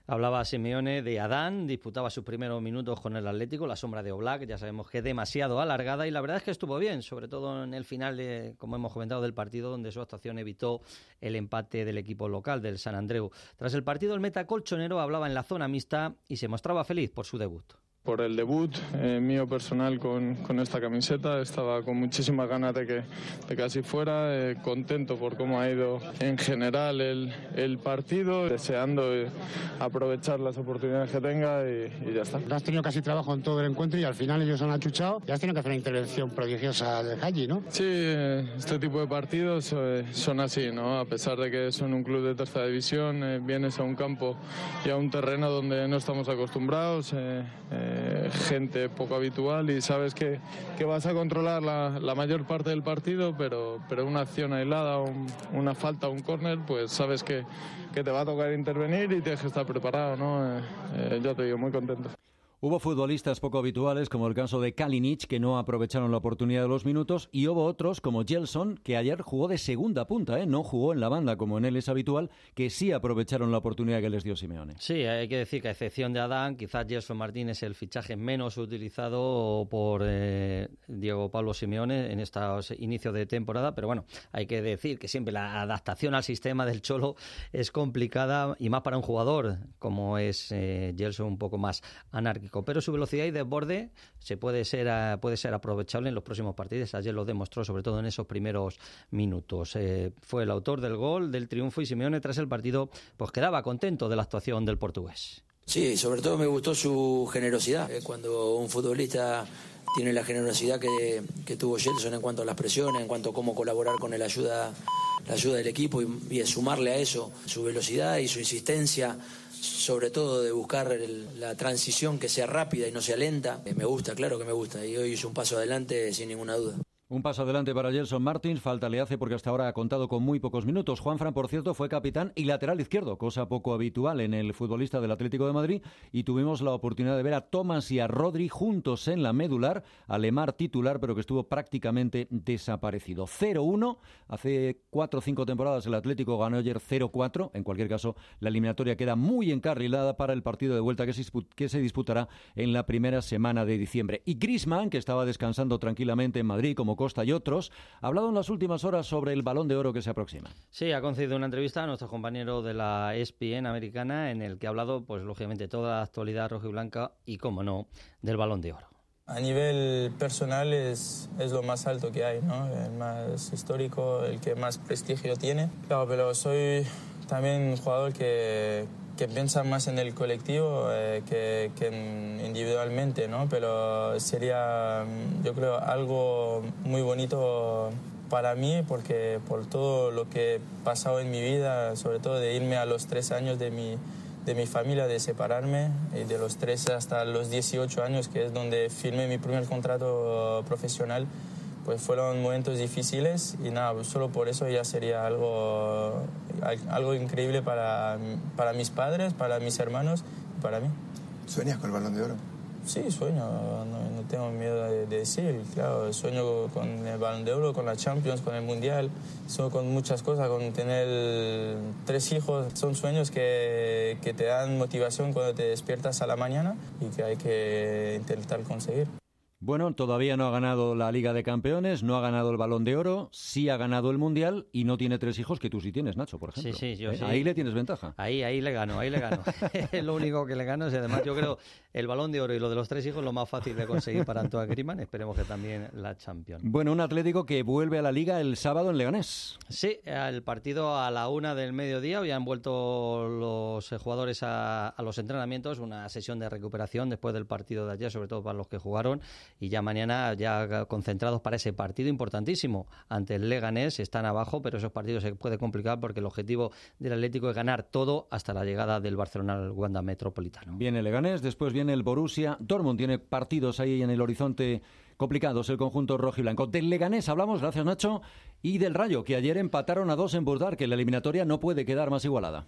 Hablaba Simeone de Adán, disputaba sus primeros minutos con el Atlético, la sombra de Oblak, ya sabemos que es demasiado alargada y la verdad es que estuvo bien, sobre todo en el final, de, como hemos comentado, del partido donde su actuación evitó el empate del equipo local, del San Andreu. Tras el partido, el meta colchonero hablaba en la zona mixta y se mostraba feliz por su debut. Por el debut eh, mío personal con, con esta camiseta, estaba con muchísimas ganas de que, de que así fuera, eh, contento por cómo ha ido en general el, el partido, deseando eh, aprovechar las oportunidades que tenga y, y ya está. Has tenido casi trabajo en todo el encuentro y al final ellos han achuchado y has tenido que hacer una intervención prodigiosa de Haji, ¿no? Sí, eh, este tipo de partidos eh, son así, ¿no? A pesar de que son un club de tercera división, eh, vienes a un campo y a un terreno donde no estamos acostumbrados, eh, eh, gente poco habitual y sabes que, que vas a controlar la, la mayor parte del partido, pero, pero una acción aislada, un, una falta, un córner, pues sabes que, que te va a tocar intervenir y tienes que estar preparado, ¿no? Eh, eh, yo te digo, muy contento. Hubo futbolistas poco habituales, como el caso de Kalinic, que no aprovecharon la oportunidad de los minutos, y hubo otros, como Gelson, que ayer jugó de segunda punta, ¿eh? No jugó en la banda, como en él es habitual, que sí aprovecharon la oportunidad que les dio Simeone. Sí, hay que decir que a excepción de Adán, quizás Gelson Martín es el fichaje menos utilizado por eh, Diego Pablo Simeone en estos inicios de temporada, pero bueno, hay que decir que siempre la adaptación al sistema del Cholo es complicada, y más para un jugador como es eh, Gelson, un poco más anárquico. Pero su velocidad y desborde se puede ser puede ser aprovechable en los próximos partidos. Ayer lo demostró, sobre todo en esos primeros minutos. Eh, fue el autor del gol del triunfo y Simeone tras el partido pues quedaba contento de la actuación del portugués. Sí, sobre todo me gustó su generosidad. Cuando un futbolista tiene la generosidad que, que tuvo Gelson en cuanto a las presiones, en cuanto a cómo colaborar con el ayuda, la ayuda del equipo y, y sumarle a eso su velocidad y su insistencia, sobre todo de buscar el, la transición que sea rápida y no sea lenta. Me gusta, claro que me gusta, y hoy hizo un paso adelante sin ninguna duda. Un paso adelante para Gelson Martins, falta le hace porque hasta ahora ha contado con muy pocos minutos. Juanfran, por cierto, fue capitán y lateral izquierdo, cosa poco habitual en el futbolista del Atlético de Madrid, y tuvimos la oportunidad de ver a Thomas y a Rodri juntos en la medular, a Lemar titular, pero que estuvo prácticamente desaparecido. cero uno, hace cuatro o cinco temporadas el Atlético ganó ayer cero cuatro, en cualquier caso la eliminatoria queda muy encarrilada para el partido de vuelta que se, que se disputará en la primera semana de diciembre. Y Griezmann, que estaba descansando tranquilamente en Madrid como Costa y otros, ha hablado en las últimas horas sobre el Balón de Oro que se aproxima. Sí, ha concedido una entrevista a nuestro compañero de la E S P N americana en el que ha hablado, pues lógicamente, toda la actualidad rojiblanca y, como no, del Balón de Oro. A nivel personal es, es lo más alto que hay, ¿no? El más histórico, el que más prestigio tiene. Claro, pero soy también un jugador que... que piensa más en el colectivo eh, que, que individualmente, ¿no? Pero sería, yo creo, algo muy bonito para mí porque por todo lo que he pasado en mi vida, sobre todo de irme a los tres años de mi, de mi familia, de separarme, y de los tres hasta los dieciocho años, que es donde firmé mi primer contrato profesional, pues fueron momentos difíciles y nada, pues solo por eso ya sería algo, algo increíble para, para mis padres, para mis hermanos y para mí. ¿Sueñas con el Balón de Oro? Sí, sueño, no, no tengo miedo de, de decir, claro, sueño con el Balón de Oro, con la Champions, con el Mundial, sueño con muchas cosas, con tener tres hijos, son sueños que, que te dan motivación cuando te despiertas a la mañana y que hay que intentar conseguir. Bueno, todavía no ha ganado la Liga de Campeones, no ha ganado el Balón de Oro, sí ha ganado el Mundial y no tiene tres hijos que tú sí tienes, Nacho, por ejemplo. Sí, sí, yo ¿Eh? sí. Ahí le tienes ventaja. Ahí, ahí le gano, ahí le gano. Es lo único que le gano y además yo creo el Balón de Oro y lo de los tres hijos lo más fácil de conseguir para Antoine Griezmann. Esperemos que también la Champions. Bueno, un Atlético que vuelve a la Liga el sábado en Leganés. Sí, el partido a la una del mediodía. Hoy han vuelto los jugadores a, a los entrenamientos, una sesión de recuperación después del partido de ayer, sobre todo para los que jugaron, y ya mañana ya concentrados para ese partido importantísimo ante el Leganés. Están abajo, pero esos partidos se puede complicar porque el objetivo del Atlético es ganar todo hasta la llegada del Barcelona al Wanda Metropolitano. Viene el Leganés, después viene el Borussia Dortmund, tiene partidos ahí en el horizonte complicados el conjunto rojiblanco. Del Leganés hablamos, gracias Nacho, y del Rayo, que ayer empataron a dos en Burdar, que la eliminatoria no puede quedar más igualada.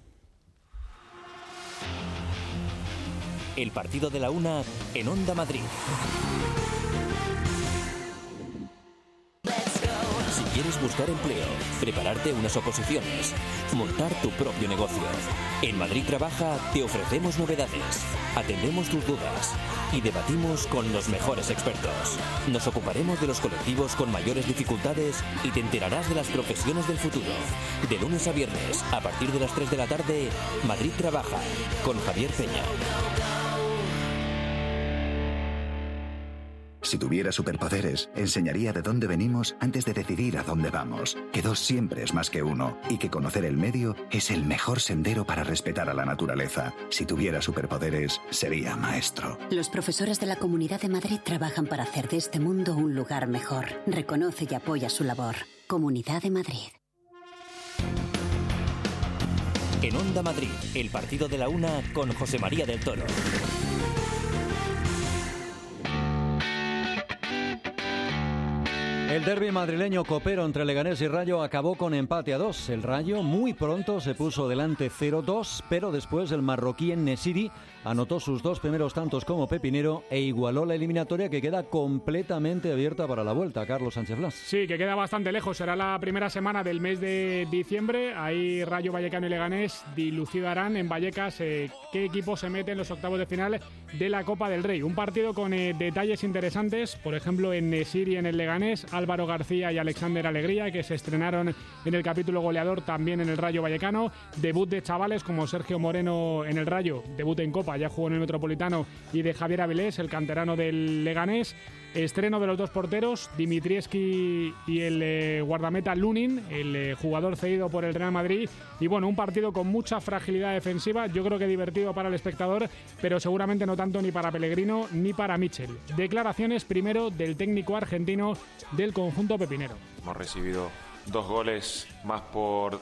El partido de la una en Onda Madrid. Si ¿Quieres buscar empleo, prepararte unas oposiciones, montar tu propio negocio? En Madrid Trabaja te ofrecemos novedades, atendemos tus dudas y debatimos con los mejores expertos. Nos ocuparemos de los colectivos con mayores dificultades y te enterarás de las profesiones del futuro. De lunes a viernes, a partir de las tres de la tarde, Madrid Trabaja, con Javier Peña. Si tuviera superpoderes, enseñaría de dónde venimos antes de decidir a dónde vamos. Que dos siempre es más que uno y que conocer el medio es el mejor sendero para respetar a la naturaleza. Si tuviera superpoderes, sería maestro. Los profesores de la Comunidad de Madrid trabajan para hacer de este mundo un lugar mejor. Reconoce y apoya su labor. Comunidad de Madrid. En Onda Madrid, el partido de la una con José María del Toro. El derbi madrileño copero entre Leganés y Rayo acabó con empate a dos. El Rayo muy pronto se puso delante cero dos, pero después el marroquí En-Nesyri anotó sus dos primeros tantos como pepinero e igualó la eliminatoria, que queda completamente abierta para la vuelta. Carlos Sánchez Blas. Sí, que queda bastante lejos. Será la primera semana del mes de diciembre. Ahí Rayo Vallecano y Leganés dilucidarán en Vallecas eh, qué equipo se mete en los octavos de final de la Copa del Rey. Un partido con eh, detalles interesantes, por ejemplo En-Nesyri en el Leganés, Álvaro García y Alexander Alegría, que se estrenaron en el capítulo goleador también en el Rayo Vallecano. Debut de chavales como Sergio Moreno en el Rayo, debut en Copa, ya jugó en el Metropolitano, y de Javier Avilés, el canterano del Leganés. Estreno de los dos porteros, Dimitrievski y el eh, guardameta Lunin, el eh, jugador cedido por el Real Madrid. Y bueno, un partido con mucha fragilidad defensiva, yo creo que divertido para el espectador, pero seguramente no tanto ni para Pellegrino ni para Michel. Declaraciones primero del técnico argentino del conjunto pepinero. Hemos recibido dos goles más por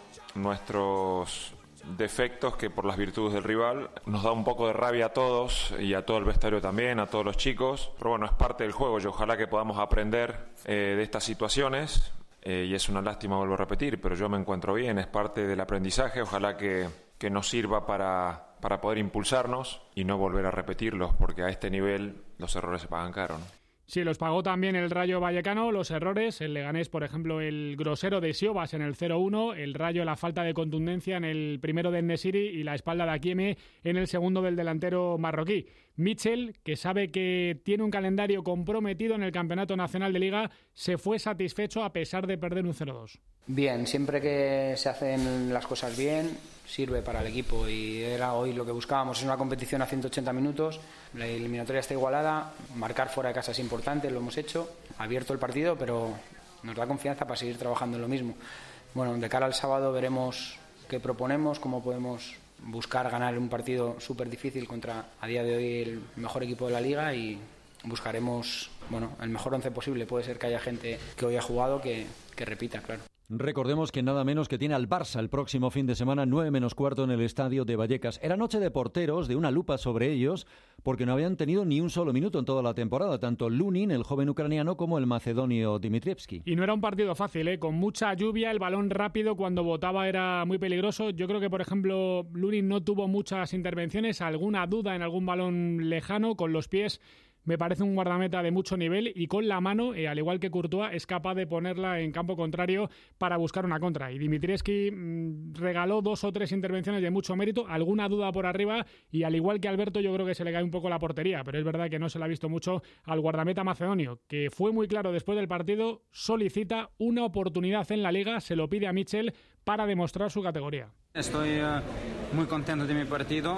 nuestros defectos que por las virtudes del rival. Nos da un poco de rabia a todos y a todo el vestuario también, a todos los chicos, pero bueno, es parte del juego y ojalá que podamos aprender eh, de estas situaciones eh, y es una lástima, vuelvo a repetir, pero yo me encuentro bien, es parte del aprendizaje, ojalá que, que nos sirva para, para poder impulsarnos y no volver a repetirlos, porque a este nivel los errores se pagan caro, ¿no? Sí, los pagó también el Rayo Vallecano, los errores. El Leganés, por ejemplo, el grosero de Siobas en el cero uno. El Rayo, la falta de contundencia en el primero de En-Nesyri y la espalda de Akieme en el segundo del delantero marroquí. Michel, que sabe que tiene un calendario comprometido en el Campeonato Nacional de Liga, se fue satisfecho a pesar de perder un cero dos. Bien, siempre que se hacen las cosas bien, sirve para el equipo y era hoy lo que buscábamos. Es una competición a ciento ochenta minutos, la eliminatoria está igualada, marcar fuera de casa es importante, lo hemos hecho, abierto el partido, pero nos da confianza para seguir trabajando en lo mismo. Bueno, de cara al sábado veremos qué proponemos, cómo podemos buscar ganar un partido súper difícil contra, a día de hoy, el mejor equipo de la Liga, y buscaremos, bueno, el mejor once posible. Puede ser que haya gente que hoy ha jugado que, que repita, claro. Recordemos que nada menos que tiene al Barça el próximo fin de semana, nueve menos cuarto, en el estadio de Vallecas. Era noche de porteros, de una lupa sobre ellos, porque no habían tenido ni un solo minuto en toda la temporada, tanto Lunin, el joven ucraniano, como el macedonio Dimitrievski. Y no era un partido fácil, ¿eh? Con mucha lluvia, el balón rápido cuando botaba era muy peligroso. Yo creo que, por ejemplo, Lunin no tuvo muchas intervenciones, alguna duda en algún balón lejano, con los pies. Me parece un guardameta de mucho nivel y con la mano, eh, al igual que Courtois, es capaz de ponerla en campo contrario para buscar una contra. Y Dimitrievski mmm, regaló dos o tres intervenciones de mucho mérito, alguna duda por arriba, y al igual que Alberto, yo creo que se le cae un poco la portería, pero es verdad que no se le ha visto mucho al guardameta macedonio, que fue muy claro después del partido, solicita una oportunidad en la Liga, se lo pide a Michel para demostrar su categoría. Estoy uh, muy contento de mi partido.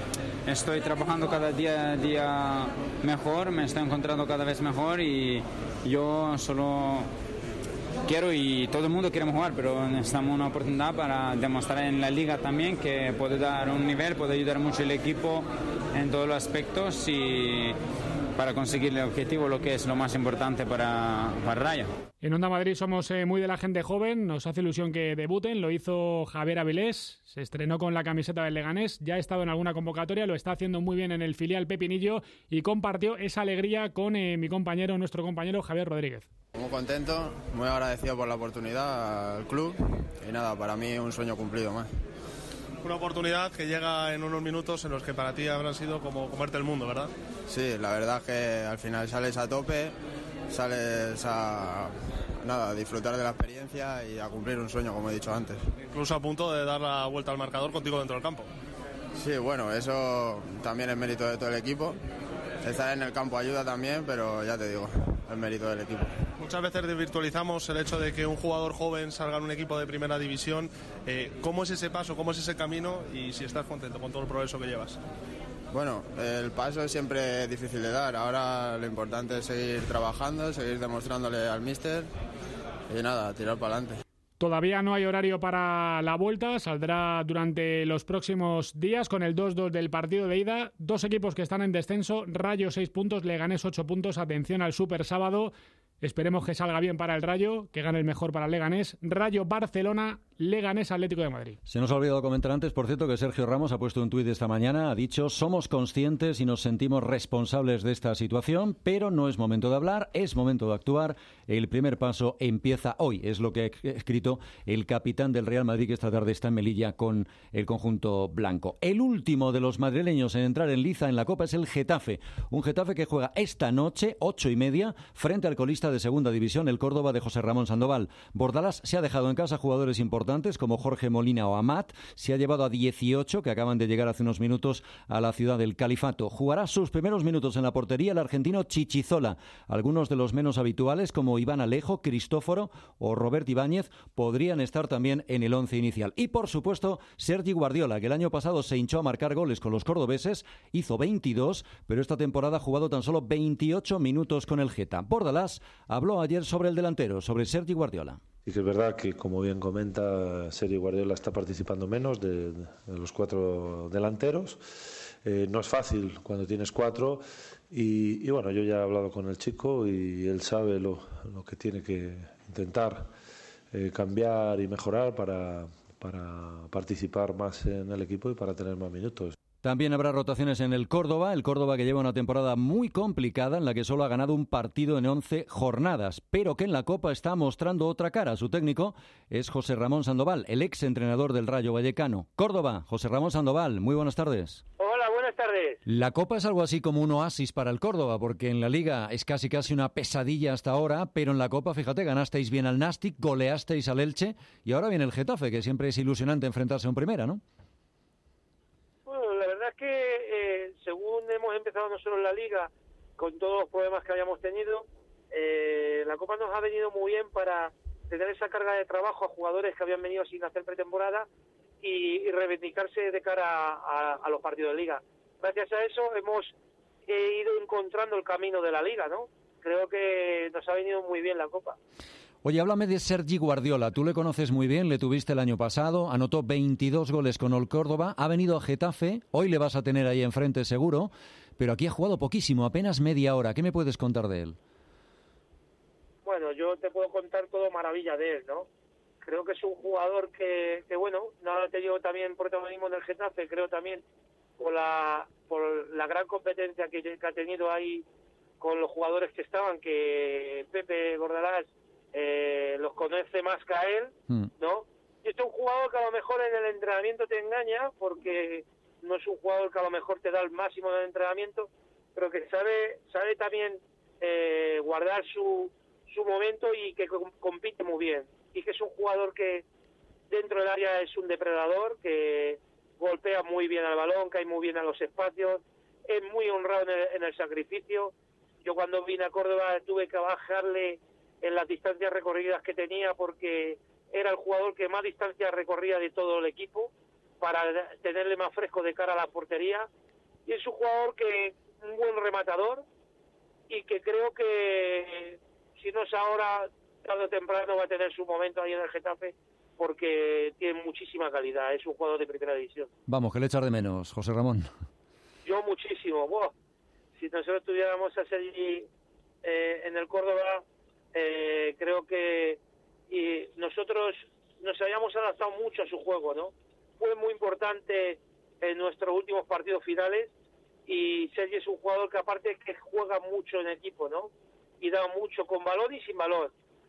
Estoy trabajando cada día, día mejor, me estoy encontrando cada vez mejor y yo solo quiero, y todo el mundo quiere jugar, pero necesitamos una oportunidad para demostrar en la Liga también que puede dar un nivel, puede ayudar mucho el equipo en todos los aspectos y para conseguir el objetivo, lo que es lo más importante para, para Rayo. En Onda Madrid somos eh, muy de la gente joven, nos hace ilusión que debuten, lo hizo Javier Avilés, se estrenó con la camiseta del Leganés, ya ha estado en alguna convocatoria, lo está haciendo muy bien en el filial Pepinillo y compartió esa alegría con eh, mi compañero, nuestro compañero Javier Rodríguez. Muy contento, muy agradecido por la oportunidad al club y nada, para mí un sueño cumplido más. Una oportunidad que llega en unos minutos en los que para ti habrán sido como comerte el mundo, ¿verdad? Sí, la verdad es que al final sales a tope, sales a, nada, a disfrutar de la experiencia y a cumplir un sueño, como he dicho antes. Incluso a punto de dar la vuelta al marcador contigo dentro del campo. Sí, bueno, eso también es mérito de todo el equipo. Estar en el campo ayuda también, pero ya te digo, es mérito del equipo. Muchas veces desvirtualizamos el hecho de que un jugador joven salga en un equipo de primera división. Eh, ¿Cómo es ese paso, cómo es ese camino y si estás contento con todo el progreso que llevas? Bueno, el paso es siempre difícil de dar. Ahora lo importante es seguir trabajando, seguir demostrándole al míster y nada, tirar para adelante. Todavía no hay horario para la vuelta, saldrá durante los próximos días con el dos dos del partido de ida. Dos equipos que están en descenso, Rayo seis puntos, Leganés ocho puntos. Atención al Super Sábado, esperemos que salga bien para el Rayo, que gane el mejor para el Leganés. Rayo Barcelona, Leganés Atlético de Madrid. Se nos ha olvidado comentar antes, por cierto, que Sergio Ramos ha puesto un tuit esta mañana, ha dicho: somos conscientes y nos sentimos responsables de esta situación, pero no es momento de hablar, es momento de actuar. El primer paso empieza hoy, es lo que ha escrito el capitán del Real Madrid, que esta tarde está en Melilla con el conjunto blanco. El último de los madrileños en entrar en liza en la Copa es el Getafe, un Getafe que juega esta noche, ocho y media, frente al colista de segunda división, el Córdoba de José Ramón Sandoval. Bordalás se ha dejado en casa jugadores importantes como Jorge Molina o Amat, se ha llevado a dieciocho que acaban de llegar hace unos minutos a la ciudad del Califato. Jugará sus primeros minutos en la portería el argentino Chichizola. Algunos de los menos habituales, como Iván Alejo, Cristóforo o Robert Ibáñez, podrían estar también en el once inicial. Y por supuesto, Sergi Guardiola, que el año pasado se hinchó a marcar goles con los cordobeses, hizo veintidós, pero esta temporada ha jugado tan solo veintiocho minutos con el Geta. Bordalás habló ayer sobre el delantero, sobre Sergi Guardiola. Y que es verdad que, como bien comenta, Sergi Guardiola está participando menos de, de los cuatro delanteros. Eh, no es fácil cuando tienes cuatro y, y bueno, yo ya he hablado con el chico y él sabe lo, lo que tiene que intentar eh, cambiar y mejorar para, para participar más en el equipo y para tener más minutos. También habrá rotaciones en el Córdoba, el Córdoba que lleva una temporada muy complicada en la que solo ha ganado un partido en once jornadas, pero que en la Copa está mostrando otra cara. Su técnico es José Ramón Sandoval, el ex entrenador del Rayo Vallecano. Córdoba, José Ramón Sandoval, muy buenas tardes. Hola, buenas tardes. La Copa es algo así como un oasis para el Córdoba, porque en la Liga es casi casi una pesadilla hasta ahora, pero en la Copa, fíjate, ganasteis bien al Nastic, goleasteis al Elche y ahora viene el Getafe, que siempre es ilusionante enfrentarse a un primera, ¿no? Que eh, según hemos empezado nosotros la Liga, con todos los problemas que habíamos tenido, eh, la Copa nos ha venido muy bien para tener esa carga de trabajo a jugadores que habían venido sin hacer pretemporada y, y reivindicarse de cara a, a, a los partidos de Liga. Gracias a eso hemos eh, ido encontrando el camino de la Liga, ¿no? Creo que nos ha venido muy bien la Copa. Oye, háblame de Sergi Guardiola. Tú le conoces muy bien, le tuviste el año pasado, anotó veintidós goles con el Córdoba, ha venido a Getafe, hoy le vas a tener ahí enfrente seguro, pero aquí ha jugado poquísimo, apenas media hora. ¿Qué me puedes contar de él? Bueno, yo te puedo contar todo maravilla de él, ¿no? Creo que es un jugador que, que bueno, no ha tenido también protagonismo en el Getafe, creo también por la, por la gran competencia que, que ha tenido ahí con los jugadores que estaban, que Pepe Bordalás Eh, los conoce más que a él, ¿no? Y este es un jugador que a lo mejor en el entrenamiento te engaña, porque no es un jugador que a lo mejor te da el máximo del entrenamiento, pero que sabe sabe también eh, guardar su, su momento y que compite muy bien. Y que es un jugador que dentro del área es un depredador, que golpea muy bien al balón, cae muy bien a los espacios, es muy honrado en el, en el sacrificio. Yo cuando vine a Córdoba tuve que bajarle en las distancias recorridas que tenía, porque era el jugador que más distancia recorría de todo el equipo, para tenerle más fresco de cara a la portería. Y es un jugador que un buen rematador y que creo que si no es ahora, tarde o temprano va a tener su momento ahí en el Getafe, porque tiene muchísima calidad, es un jugador de primera división. Vamos, que le echar de menos, José Ramón. Yo muchísimo. Wow. Si nosotros tuviéramos a Sergi eh, en el Córdoba, Eh, creo que y nosotros nos habíamos adaptado mucho a su juego, ¿no? Fue muy importante en nuestros últimos partidos finales y Sergi es un jugador que aparte es que juega mucho en equipo, ¿no? Y da mucho con balón y sin balón.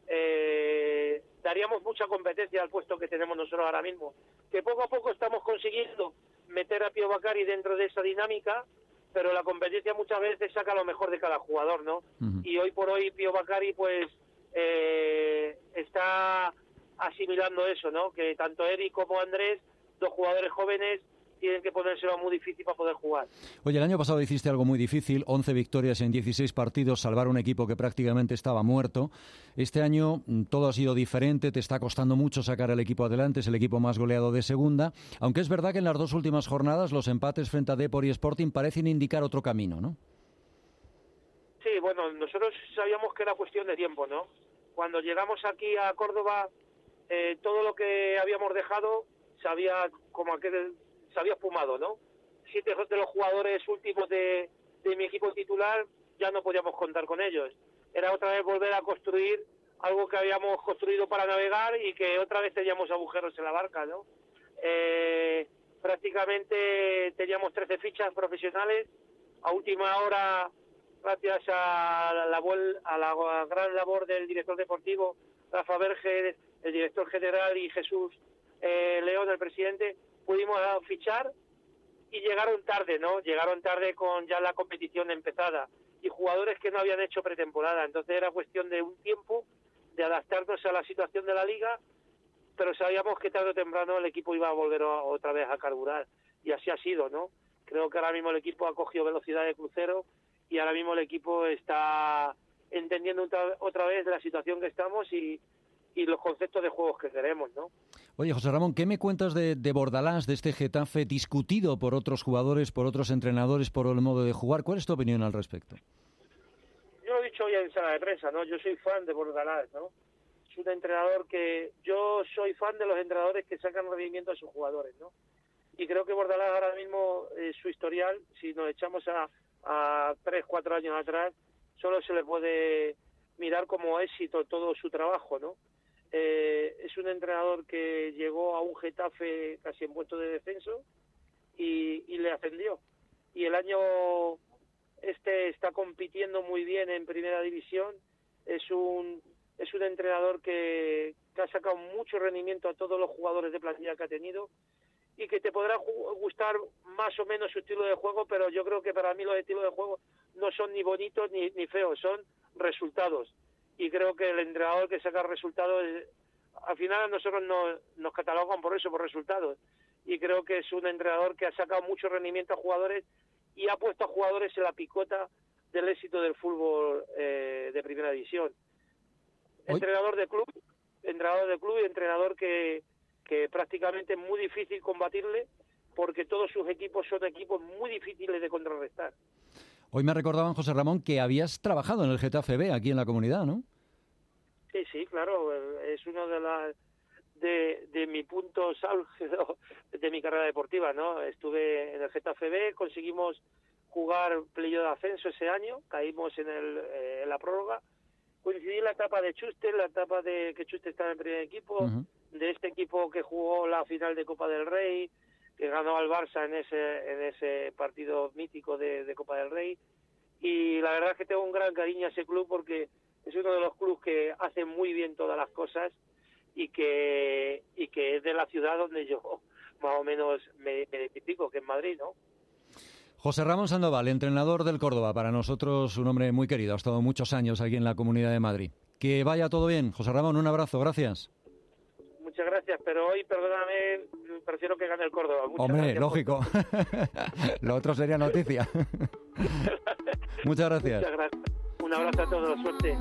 Eh, daríamos mucha competencia al puesto que tenemos nosotros ahora mismo, que poco a poco estamos consiguiendo meter a Pío Bacari dentro de esa dinámica, pero la competencia muchas veces saca lo mejor de cada jugador, ¿no? Uh-huh. Y hoy por hoy Pío Bacari pues eh, está asimilando eso, ¿no? Que tanto Eric como Andrés, dos jugadores jóvenes, tienen que ponérselo muy difícil para poder jugar. Oye, el año pasado hiciste algo muy difícil, once victorias en dieciséis partidos, salvar un equipo que prácticamente estaba muerto. Este año todo ha sido diferente, te está costando mucho sacar al equipo adelante, es el equipo más goleado de segunda, aunque es verdad que en las dos últimas jornadas los empates frente a Depor y Sporting parecen indicar otro camino, ¿no? Sí, bueno, nosotros sabíamos que era cuestión de tiempo, ¿no? Cuando llegamos aquí a Córdoba, eh, todo lo que habíamos dejado se había, como aquel, se había espumado, ¿no? Siete de los jugadores últimos de, de mi equipo titular ya no podíamos contar con ellos. Era otra vez volver a construir algo que habíamos construido para navegar y que otra vez teníamos agujeros en la barca, ¿no? Eh, prácticamente teníamos trece fichas profesionales. A última hora, gracias a la, a la gran labor del director deportivo, Rafa Berger, el director general y Jesús eh, León, el presidente, pudimos fichar y llegaron tarde, ¿no? Llegaron tarde con ya la competición empezada y jugadores que no habían hecho pretemporada. Entonces era cuestión de un tiempo de adaptarnos a la situación de la liga, pero sabíamos que tarde o temprano el equipo iba a volver a, otra vez a carburar y así ha sido, ¿no? Creo que ahora mismo el equipo ha cogido velocidad de crucero y ahora mismo el equipo está entendiendo otra, otra vez la situación que estamos y, y los conceptos de juegos que queremos, ¿no? Oye, José Ramón, ¿qué me cuentas de, de Bordalás, de este Getafe discutido por otros jugadores, por otros entrenadores, por el modo de jugar? ¿Cuál es tu opinión al respecto? Yo lo he dicho hoy en sala de prensa, ¿no? Yo soy fan de Bordalás, ¿no? Es un entrenador que... Yo soy fan de los entrenadores que sacan rendimiento a sus jugadores, ¿no? Y creo que Bordalás ahora mismo, eh, su historial, si nos echamos a, a tres, cuatro años atrás, solo se le puede mirar como éxito todo su trabajo, ¿no? Eh, es un entrenador que llegó a un Getafe casi en puesto de descenso y, y le ascendió. Y el año este está compitiendo muy bien en primera división. Es un es un entrenador que, que ha sacado mucho rendimiento a todos los jugadores de plantilla que ha tenido y que te podrá gustar más o menos su estilo de juego, pero yo creo que para mí los estilos de juego no son ni bonitos ni, ni feos, son resultados. Y creo que el entrenador que saca resultados, al final nosotros nos, nos catalogan por eso, por resultados. Y creo que es un entrenador que ha sacado mucho rendimiento a jugadores y ha puesto a jugadores en la picota del éxito del fútbol eh, de primera división. Hoy... Entrenador de club, entrenador de club y entrenador que, que prácticamente es muy difícil combatirle porque todos sus equipos son equipos muy difíciles de contrarrestar. Hoy me recordaban, José Ramón, que habías trabajado en el Getafe B, aquí en la comunidad, ¿no? Sí, sí, claro. Es uno de las de, de mis puntos álgidos de mi carrera deportiva, ¿no? Estuve en el Getafe B, conseguimos jugar playoff de ascenso ese año, caímos en, el, eh, en la prórroga. Coincidí en la etapa de Chuster, la etapa de que Chuster estaba en el primer equipo, uh-huh. de este equipo que jugó la final de Copa del Rey, que ganó al Barça en ese en ese partido mítico de, de Copa del Rey. Y la verdad es que tengo un gran cariño a ese club porque es uno de los clubes que hace muy bien todas las cosas y que y que es de la ciudad donde yo más o menos me, me identifico, que es Madrid, ¿no? José Ramón Sandoval, entrenador del Córdoba, para nosotros un hombre muy querido, ha estado muchos años aquí en la Comunidad de Madrid. Que vaya todo bien. José Ramón, un abrazo, gracias. Muchas gracias, pero hoy, perdóname, prefiero que gane el Córdoba. Muchas Hombre, lógico. Por... Lo otro sería noticia. Muchas gracias. Muchas gracias. Un abrazo a todos, suerte.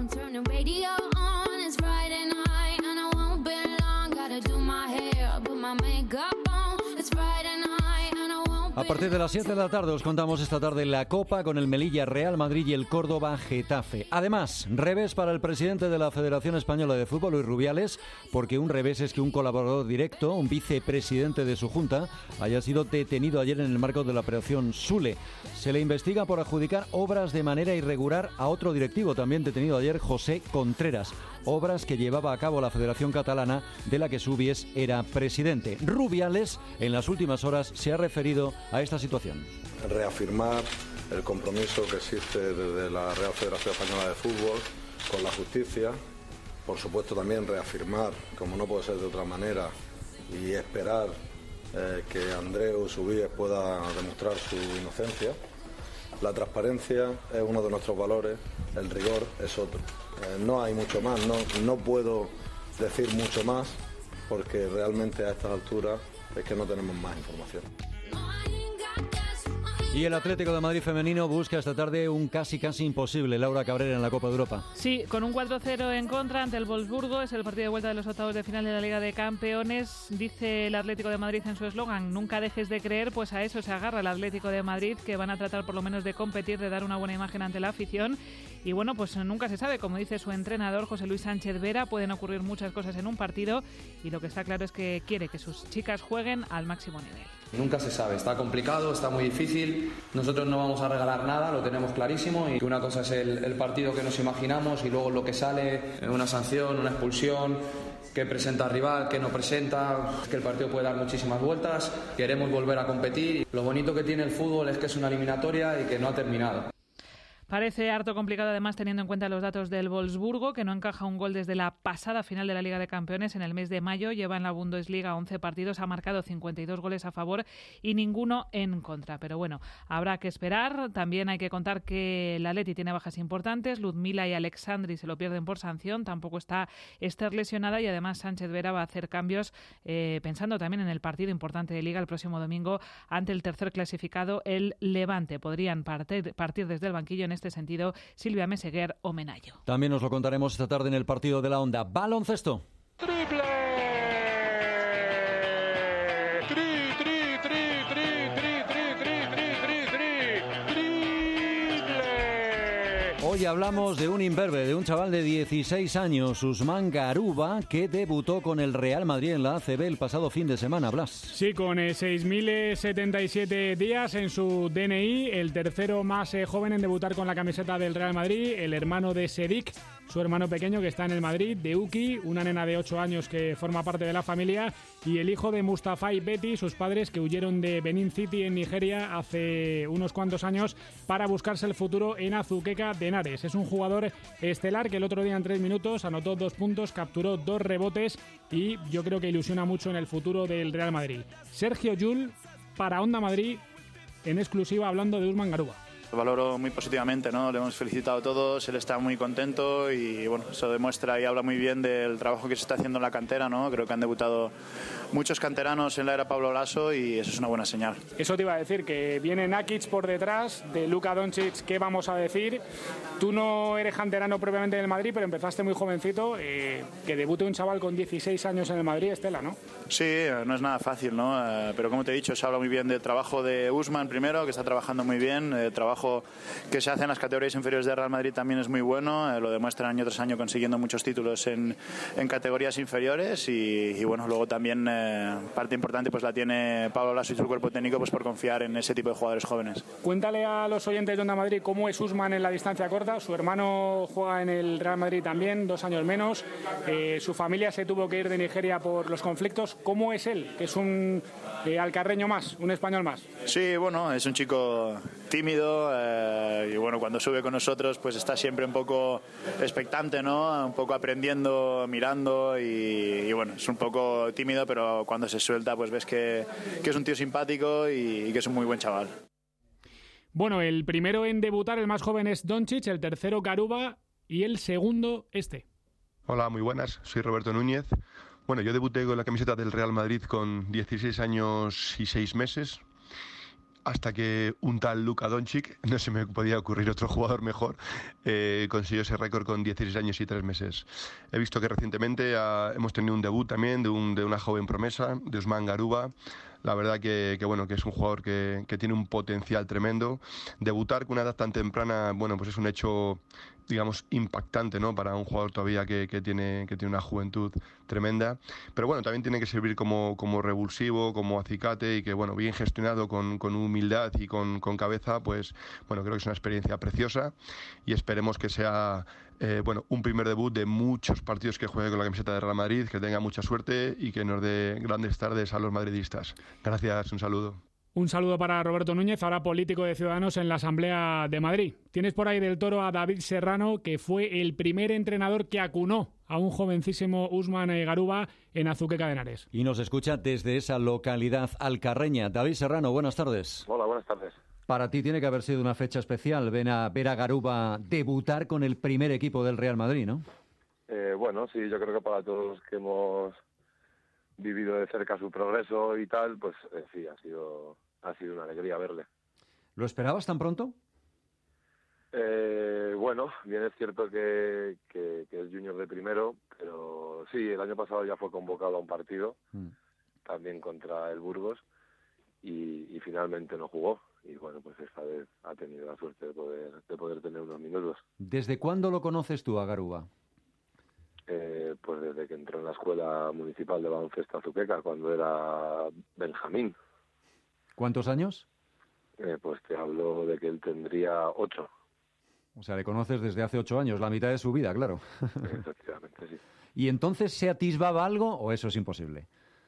A partir de las siete de la tarde os contamos esta tarde la Copa con el Melilla Real Madrid y el Córdoba Getafe. Además, revés para el presidente de la Federación Española de Fútbol, Luis Rubiales, porque un revés es que un colaborador directo, un vicepresidente de su junta, haya sido detenido ayer en el marco de la operación Sule. Se le investiga por adjudicar obras de manera irregular a otro directivo, también detenido ayer, José Contreras. Obras que llevaba a cabo la Federación Catalana, de la que Subies era presidente. Rubiales, en las últimas horas, se ha referido a esta situación. Reafirmar el compromiso que existe desde la Real Federación Española de Fútbol con la justicia. Por supuesto, también reafirmar, como no puede ser de otra manera, y esperar eh, que Andreu Subies pueda demostrar su inocencia. La transparencia es uno de nuestros valores, el rigor es otro. Eh, no hay mucho más, no, no puedo decir mucho más porque realmente a estas alturas es que no tenemos más información. Y el Atlético de Madrid femenino busca esta tarde un casi casi imposible. Laura Cabrera en la Copa de Europa. Sí, con un cuatro cero en contra ante el Wolfsburgo. Es el partido de vuelta de los octavos de final de la Liga de Campeones. Dice el Atlético de Madrid en su eslogan: nunca dejes de creer. Pues a eso se agarra el Atlético de Madrid, que van a tratar por lo menos de competir, de dar una buena imagen ante la afición. Y bueno, pues nunca se sabe, como dice su entrenador José Luis Sánchez Vera, pueden ocurrir muchas cosas en un partido y lo que está claro es que quiere que sus chicas jueguen al máximo nivel. Nunca se sabe, está complicado, está muy difícil, nosotros no vamos a regalar nada, lo tenemos clarísimo y una cosa es el, el partido que nos imaginamos y luego lo que sale, una sanción, una expulsión, qué presenta el rival, qué no presenta, que el partido puede dar muchísimas vueltas, queremos volver a competir. Lo bonito que tiene el fútbol es que es una eliminatoria y que no ha terminado. Parece harto complicado, además, teniendo en cuenta los datos del Wolfsburgo, que no encaja un gol desde la pasada final de la Liga de Campeones en el mes de mayo. Lleva en la Bundesliga once partidos, ha marcado cincuenta y dos goles a favor y ninguno en contra. Pero bueno, habrá que esperar. También hay que contar que el Atleti tiene bajas importantes. Ludmila y Alexandri se lo pierden por sanción. Tampoco está Esther lesionada y además Sánchez Vera va a hacer cambios eh, pensando también en el partido importante de Liga el próximo domingo ante el tercer clasificado, el Levante. Podrían partir, partir desde el banquillo en este sentido Silvia Meseguer o Menayo. También os lo contaremos esta tarde en el partido de la Onda. Baloncesto. ¡Triple! ¡Tri, tri, tri, tri, tri, tri, tri, tri, tri, tri, triple! Hoy hablamos de un imberbe, de un chaval de dieciséis años, Ousmane Garuba, que debutó con el Real Madrid en la A C B el pasado fin de semana. Blas. Sí, con eh, seis mil setenta y siete días en su D N I, el tercero más eh, joven en debutar con la camiseta del Real Madrid, el hermano de Sedik, su hermano pequeño que está en el Madrid, de Uki, una nena de ocho años que forma parte de la familia, y el hijo de Mustafa y Betty, sus padres que huyeron de Benin City en Nigeria hace unos cuantos años para buscarse el futuro en Azuqueca de Henares. Es un jugador estelar que el otro día en tres minutos anotó dos puntos, capturó dos rebotes y yo creo que ilusiona mucho en el futuro del Real Madrid. Sergio Llull para Onda Madrid, en exclusiva hablando de Ousmane Garuba. Lo valoro muy positivamente, ¿no? Le hemos felicitado a todos, él está muy contento y bueno, eso demuestra y habla muy bien del trabajo que se está haciendo en la cantera, ¿no? Creo que han debutado muchos canteranos en la era Pablo Lasso y eso es una buena señal. Eso te iba a decir, que viene Nakic por detrás de Luka Doncic, ¿qué vamos a decir? Tú no eres canterano propiamente en el Madrid, pero empezaste muy jovencito, eh, que debute un chaval con dieciséis años en el Madrid, Estela, ¿no? Sí, no es nada fácil, ¿no? Eh, pero como te he dicho, se habla muy bien del trabajo de Ousmane primero, que está trabajando muy bien, el trabajo que se hace en las categorías inferiores de Real Madrid también es muy bueno, eh, lo demuestran año tras año consiguiendo muchos títulos en, en categorías inferiores y, y bueno, luego también eh, parte importante pues la tiene Pablo Lasso y su cuerpo técnico pues por confiar en ese tipo de jugadores jóvenes. Cuéntale a los oyentes de Onda Madrid cómo es Ousmane en la distancia corta. Su hermano juega en el Real Madrid también, dos años menos, eh, su familia se tuvo que ir de Nigeria por los conflictos. ¿Cómo es él? Que es un eh, alcarreño más, un español más. Sí, bueno, es un chico tímido eh, y bueno, cuando sube con nosotros pues está siempre un poco expectante, ¿no? Un poco aprendiendo, mirando y, y bueno, es un poco tímido, pero cuando se suelta pues ves que, que es un tío simpático y, y que es un muy buen chaval. Bueno, el primero en debutar, el más joven, es Doncic, el tercero Garuba y el segundo este. Hola, muy buenas, soy Roberto Núñez. Bueno, yo debuté con la camiseta del Real Madrid con dieciséis años y seis meses, hasta que un tal Luka Doncic, no se me podía ocurrir otro jugador mejor, eh, consiguió ese récord con dieciséis años y tres meses. He visto que recientemente uh, hemos tenido un debut también de, un, de una joven promesa, de Ousmane Garuba. La verdad que, que, bueno, que es un jugador que, que tiene un potencial tremendo. Debutar con una edad tan temprana, bueno, pues es un hecho, digamos, impactante, ¿no? Para un jugador todavía que, que, tiene, que tiene una juventud tremenda. Pero bueno, también tiene que servir como, como revulsivo, como acicate y que, bueno, bien gestionado con, con humildad y con, con cabeza, pues, bueno, creo que es una experiencia preciosa y esperemos que sea... Eh, bueno, un primer debut de muchos partidos que juegue con la camiseta de Real Madrid, que tenga mucha suerte y que nos dé grandes tardes a los madridistas. Gracias, un saludo. Un saludo para Roberto Núñez, ahora político de Ciudadanos en la Asamblea de Madrid. Tienes por ahí del Toro a David Serrano, que fue el primer entrenador que acunó a un jovencísimo Ousmane Garuba en Azuqueca de Henares. Y nos escucha desde esa localidad alcarreña. David Serrano, buenas tardes. Hola, buenas tardes. Para ti tiene que haber sido una fecha especial ver a, ver a Garuba debutar con el primer equipo del Real Madrid, ¿no? Eh, bueno, sí, yo creo que para todos los que hemos vivido de cerca su progreso y tal, pues eh, sí, ha sido, ha sido una alegría verle. ¿Lo esperabas tan pronto? Eh, bueno, bien es cierto que, que, que es junior de primero, pero sí, el año pasado ya fue convocado a un partido, mm. también contra el Burgos, y, y finalmente no jugó. Y bueno, pues esta vez ha tenido la suerte de poder, de poder tener unos minutos. ¿Desde cuándo lo conoces tú a Garuba? Eh, pues desde que entró en la Escuela Municipal de Baloncesto Azuqueca, cuando era Benjamín. ¿Cuántos años? Eh, pues te hablo de que él tendría ocho. O sea, le conoces desde hace ocho años, la mitad de su vida, claro. Efectivamente, sí. ¿Y entonces se atisbaba algo o eso es imposible?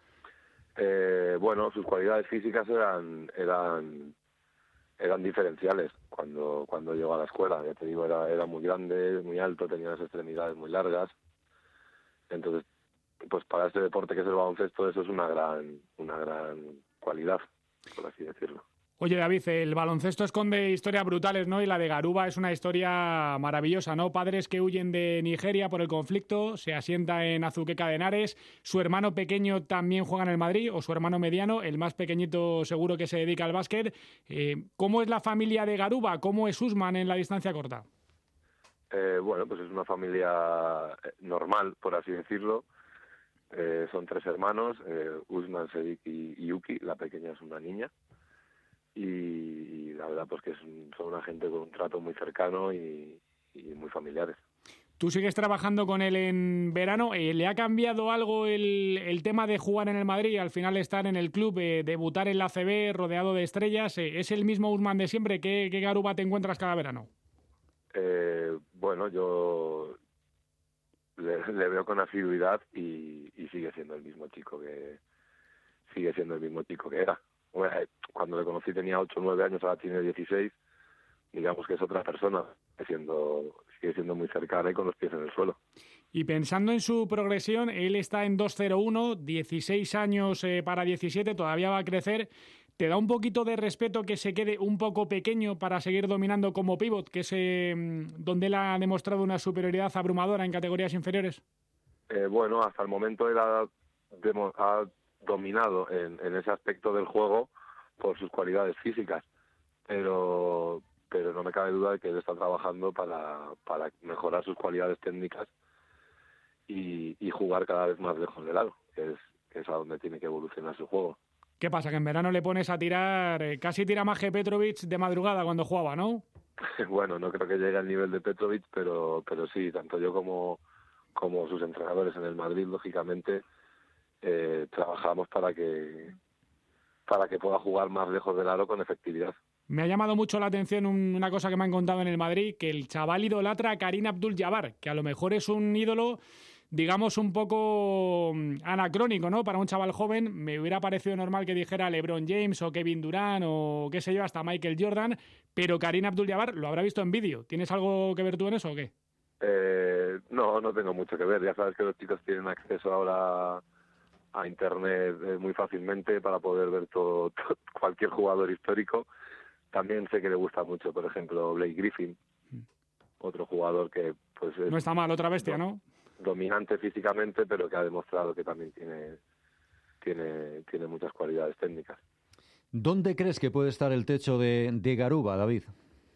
Eh, bueno, sus cualidades físicas eran eran eran diferenciales cuando cuando llegó a la escuela. Ya te digo, era, era muy grande, muy alto, tenía las extremidades muy largas. Entonces, pues para este deporte que es el baloncesto, eso es una gran una gran cualidad, por así decirlo. Oye, David, el baloncesto esconde historias brutales, ¿no? Y la de Garuba es una historia maravillosa, ¿no? Padres que huyen de Nigeria por el conflicto, se asienta en Azuqueca de Henares, su hermano pequeño también juega en el Madrid, o su hermano mediano, el más pequeñito seguro que se dedica al básquet. Eh, ¿Cómo es la familia de Garuba? ¿Cómo es Usman en la distancia corta? Eh, bueno, pues es una familia normal, por así decirlo. Eh, son tres hermanos, eh, Usman, Sedik y, y Yuki. La pequeña es una niña. Y, y la verdad pues que son, son una gente con un trato muy cercano y, y muy familiares. Tú sigues trabajando con él en verano. Eh, ¿Le ha cambiado algo el, el tema de jugar en el Madrid, al final estar en el club, eh, debutar en la A C B rodeado de estrellas? Eh, ¿Es el mismo Usman de siempre? ¿Qué, qué Garuba te encuentras cada verano? Eh, bueno, yo le, le veo con asiduidad y, y sigue siendo el mismo chico que sigue siendo el mismo chico que era. Cuando le conocí tenía ocho o nueve años, ahora tiene dieciséis. Digamos que es otra persona, siendo, sigue siendo muy cercana y con los pies en el suelo. Y pensando en su progresión, él está en dos cero uno, dieciséis años eh, para diecisiete, todavía va a crecer. ¿Te da un poquito de respeto que se quede un poco pequeño para seguir dominando como pívot, que es eh, donde él ha demostrado una superioridad abrumadora en categorías inferiores? Eh, bueno, hasta el momento él ha, ha dominado en, en ese aspecto del juego por sus cualidades físicas, pero pero no me cabe duda de que él está trabajando para, para mejorar sus cualidades técnicas y, y jugar cada vez más lejos del aro, que es, que es a donde tiene que evolucionar su juego. ¿Qué pasa? Que en verano le pones a tirar, eh, casi tira más que Petrovic de madrugada cuando jugaba, ¿no? Bueno, no creo que llegue al nivel de Petrovic, pero pero sí, tanto yo como, como sus entrenadores en el Madrid, lógicamente, eh, trabajamos para que para que pueda jugar más lejos del aro con efectividad. Me ha llamado mucho la atención un, una cosa que me han contado en el Madrid, que el chaval idolatra a Karim Abdul-Jabbar, que a lo mejor es un ídolo, digamos, un poco anacrónico, ¿no? Para un chaval joven me hubiera parecido normal que dijera LeBron James o Kevin Durant o qué sé yo, hasta Michael Jordan, pero Karim Abdul-Jabbar lo habrá visto en vídeo. ¿Tienes algo que ver tú en eso o qué? Eh, no, no tengo mucho que ver. Ya sabes que los chicos tienen acceso ahora a internet eh, muy fácilmente para poder ver todo, todo cualquier jugador histórico. También sé que le gusta mucho, por ejemplo, Blake Griffin, otro jugador que pues es no está mal, otra bestia, ¿no? Dominante físicamente, pero que ha demostrado que también tiene tiene tiene muchas cualidades técnicas. ¿Dónde crees que puede estar el techo de, de Garuba, David?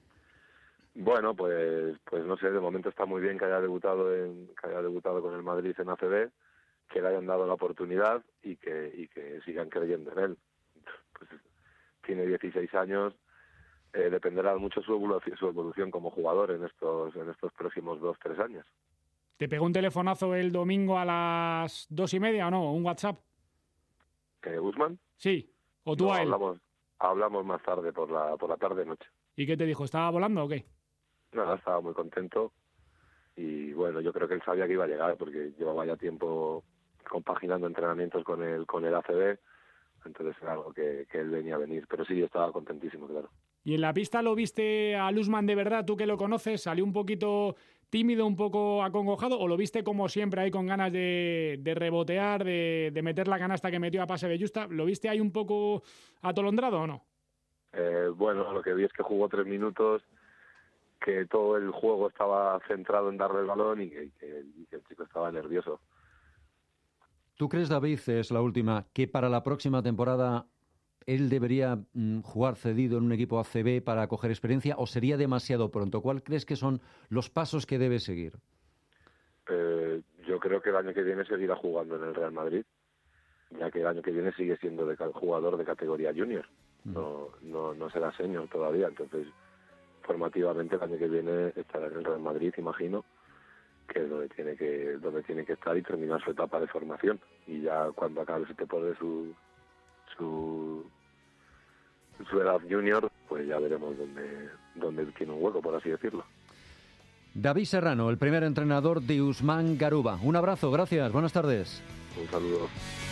Bueno, pues pues no sé, de momento está muy bien que haya debutado en que haya debutado con el Madrid en A C B, que le hayan dado la oportunidad y que y que sigan creyendo en él. Pues tiene dieciséis años, eh, dependerá mucho su evolución, su evolución como jugador en estos en estos próximos dos tres años. ¿Te pegó un telefonazo el domingo a las dos y media o no? ¿Un WhatsApp? ¿Eh, Usman? Sí. ¿O tú no, a él? Hablamos, hablamos más tarde, por la por la tarde-noche. ¿Y qué te dijo? ¿Estaba volando o qué? Nada, estaba muy contento y bueno, yo creo que él sabía que iba a llegar porque llevaba ya tiempo compaginando entrenamientos con el con el A C B, entonces era algo que, que él venía a venir, pero sí, estaba contentísimo, claro. ¿Y en la pista lo viste a Usman de verdad? ¿Tú que lo conoces? ¿Salió un poquito tímido, un poco acongojado o lo viste como siempre ahí con ganas de, de rebotear, de, de meter la canasta que metió a pase de Justa? ¿Lo viste ahí un poco atolondrado o no? Eh, bueno, lo que vi es que jugó tres minutos, que todo el juego estaba centrado en darle el balón y que, y que, y que el chico estaba nervioso. ¿Tú crees, David, es la última, que para la próxima temporada él debería mm, jugar cedido en un equipo A C B para coger experiencia o sería demasiado pronto? ¿Cuál crees que son los pasos que debe seguir? Eh, yo creo que el año que viene seguirá jugando en el Real Madrid, ya que el año que viene sigue siendo de jugador de categoría junior, no, no, no será senior todavía, entonces formativamente el año que viene estará en el Real Madrid, imagino, que es donde tiene que donde tiene que estar y terminar su etapa de formación, y ya cuando acabe se te pone su su su edad junior, pues ya veremos dónde dónde tiene un hueco, por así decirlo. David Serrano, el primer entrenador de Usman Garuba. Un abrazo, gracias, buenas tardes. Un saludo.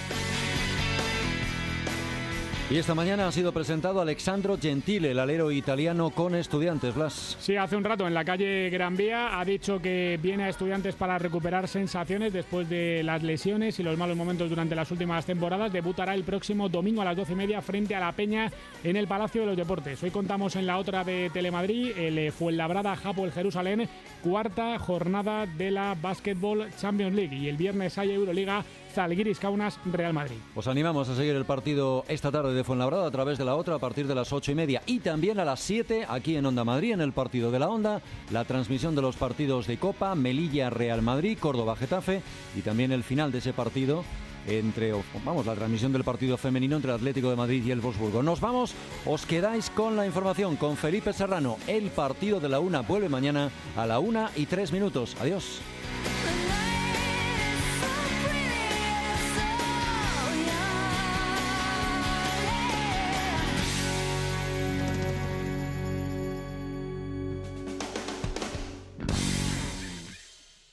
Y esta mañana ha sido presentado Alexandro Gentile, el alero italiano con Estudiantes, Blas. Sí, hace un rato en la calle Gran Vía ha dicho que viene a Estudiantes para recuperar sensaciones después de las lesiones y los malos momentos durante las últimas temporadas. Debutará el próximo domingo a las doce y media frente a la Peña en el Palacio de los Deportes. Hoy contamos en la otra de Telemadrid, el Fuenlabrada Hapoel Jerusalén, cuarta jornada de la Basketball Champions League, y el viernes hay Euroliga, Zalgiris Kaunas Real Madrid. Os animamos a seguir el partido esta tarde de Fuenlabrada a través de la otra a partir de las ocho y media y también a las siete aquí en Onda Madrid, en el partido de la Onda, la transmisión de los partidos de Copa, Melilla Real Madrid, Córdoba Getafe, y también el final de ese partido entre, vamos, la transmisión del partido femenino entre el Atlético de Madrid y el Wolfsburgo. Nos vamos, os quedáis con la información con Felipe Serrano. El partido de la una vuelve mañana a la una y tres minutos. Adiós.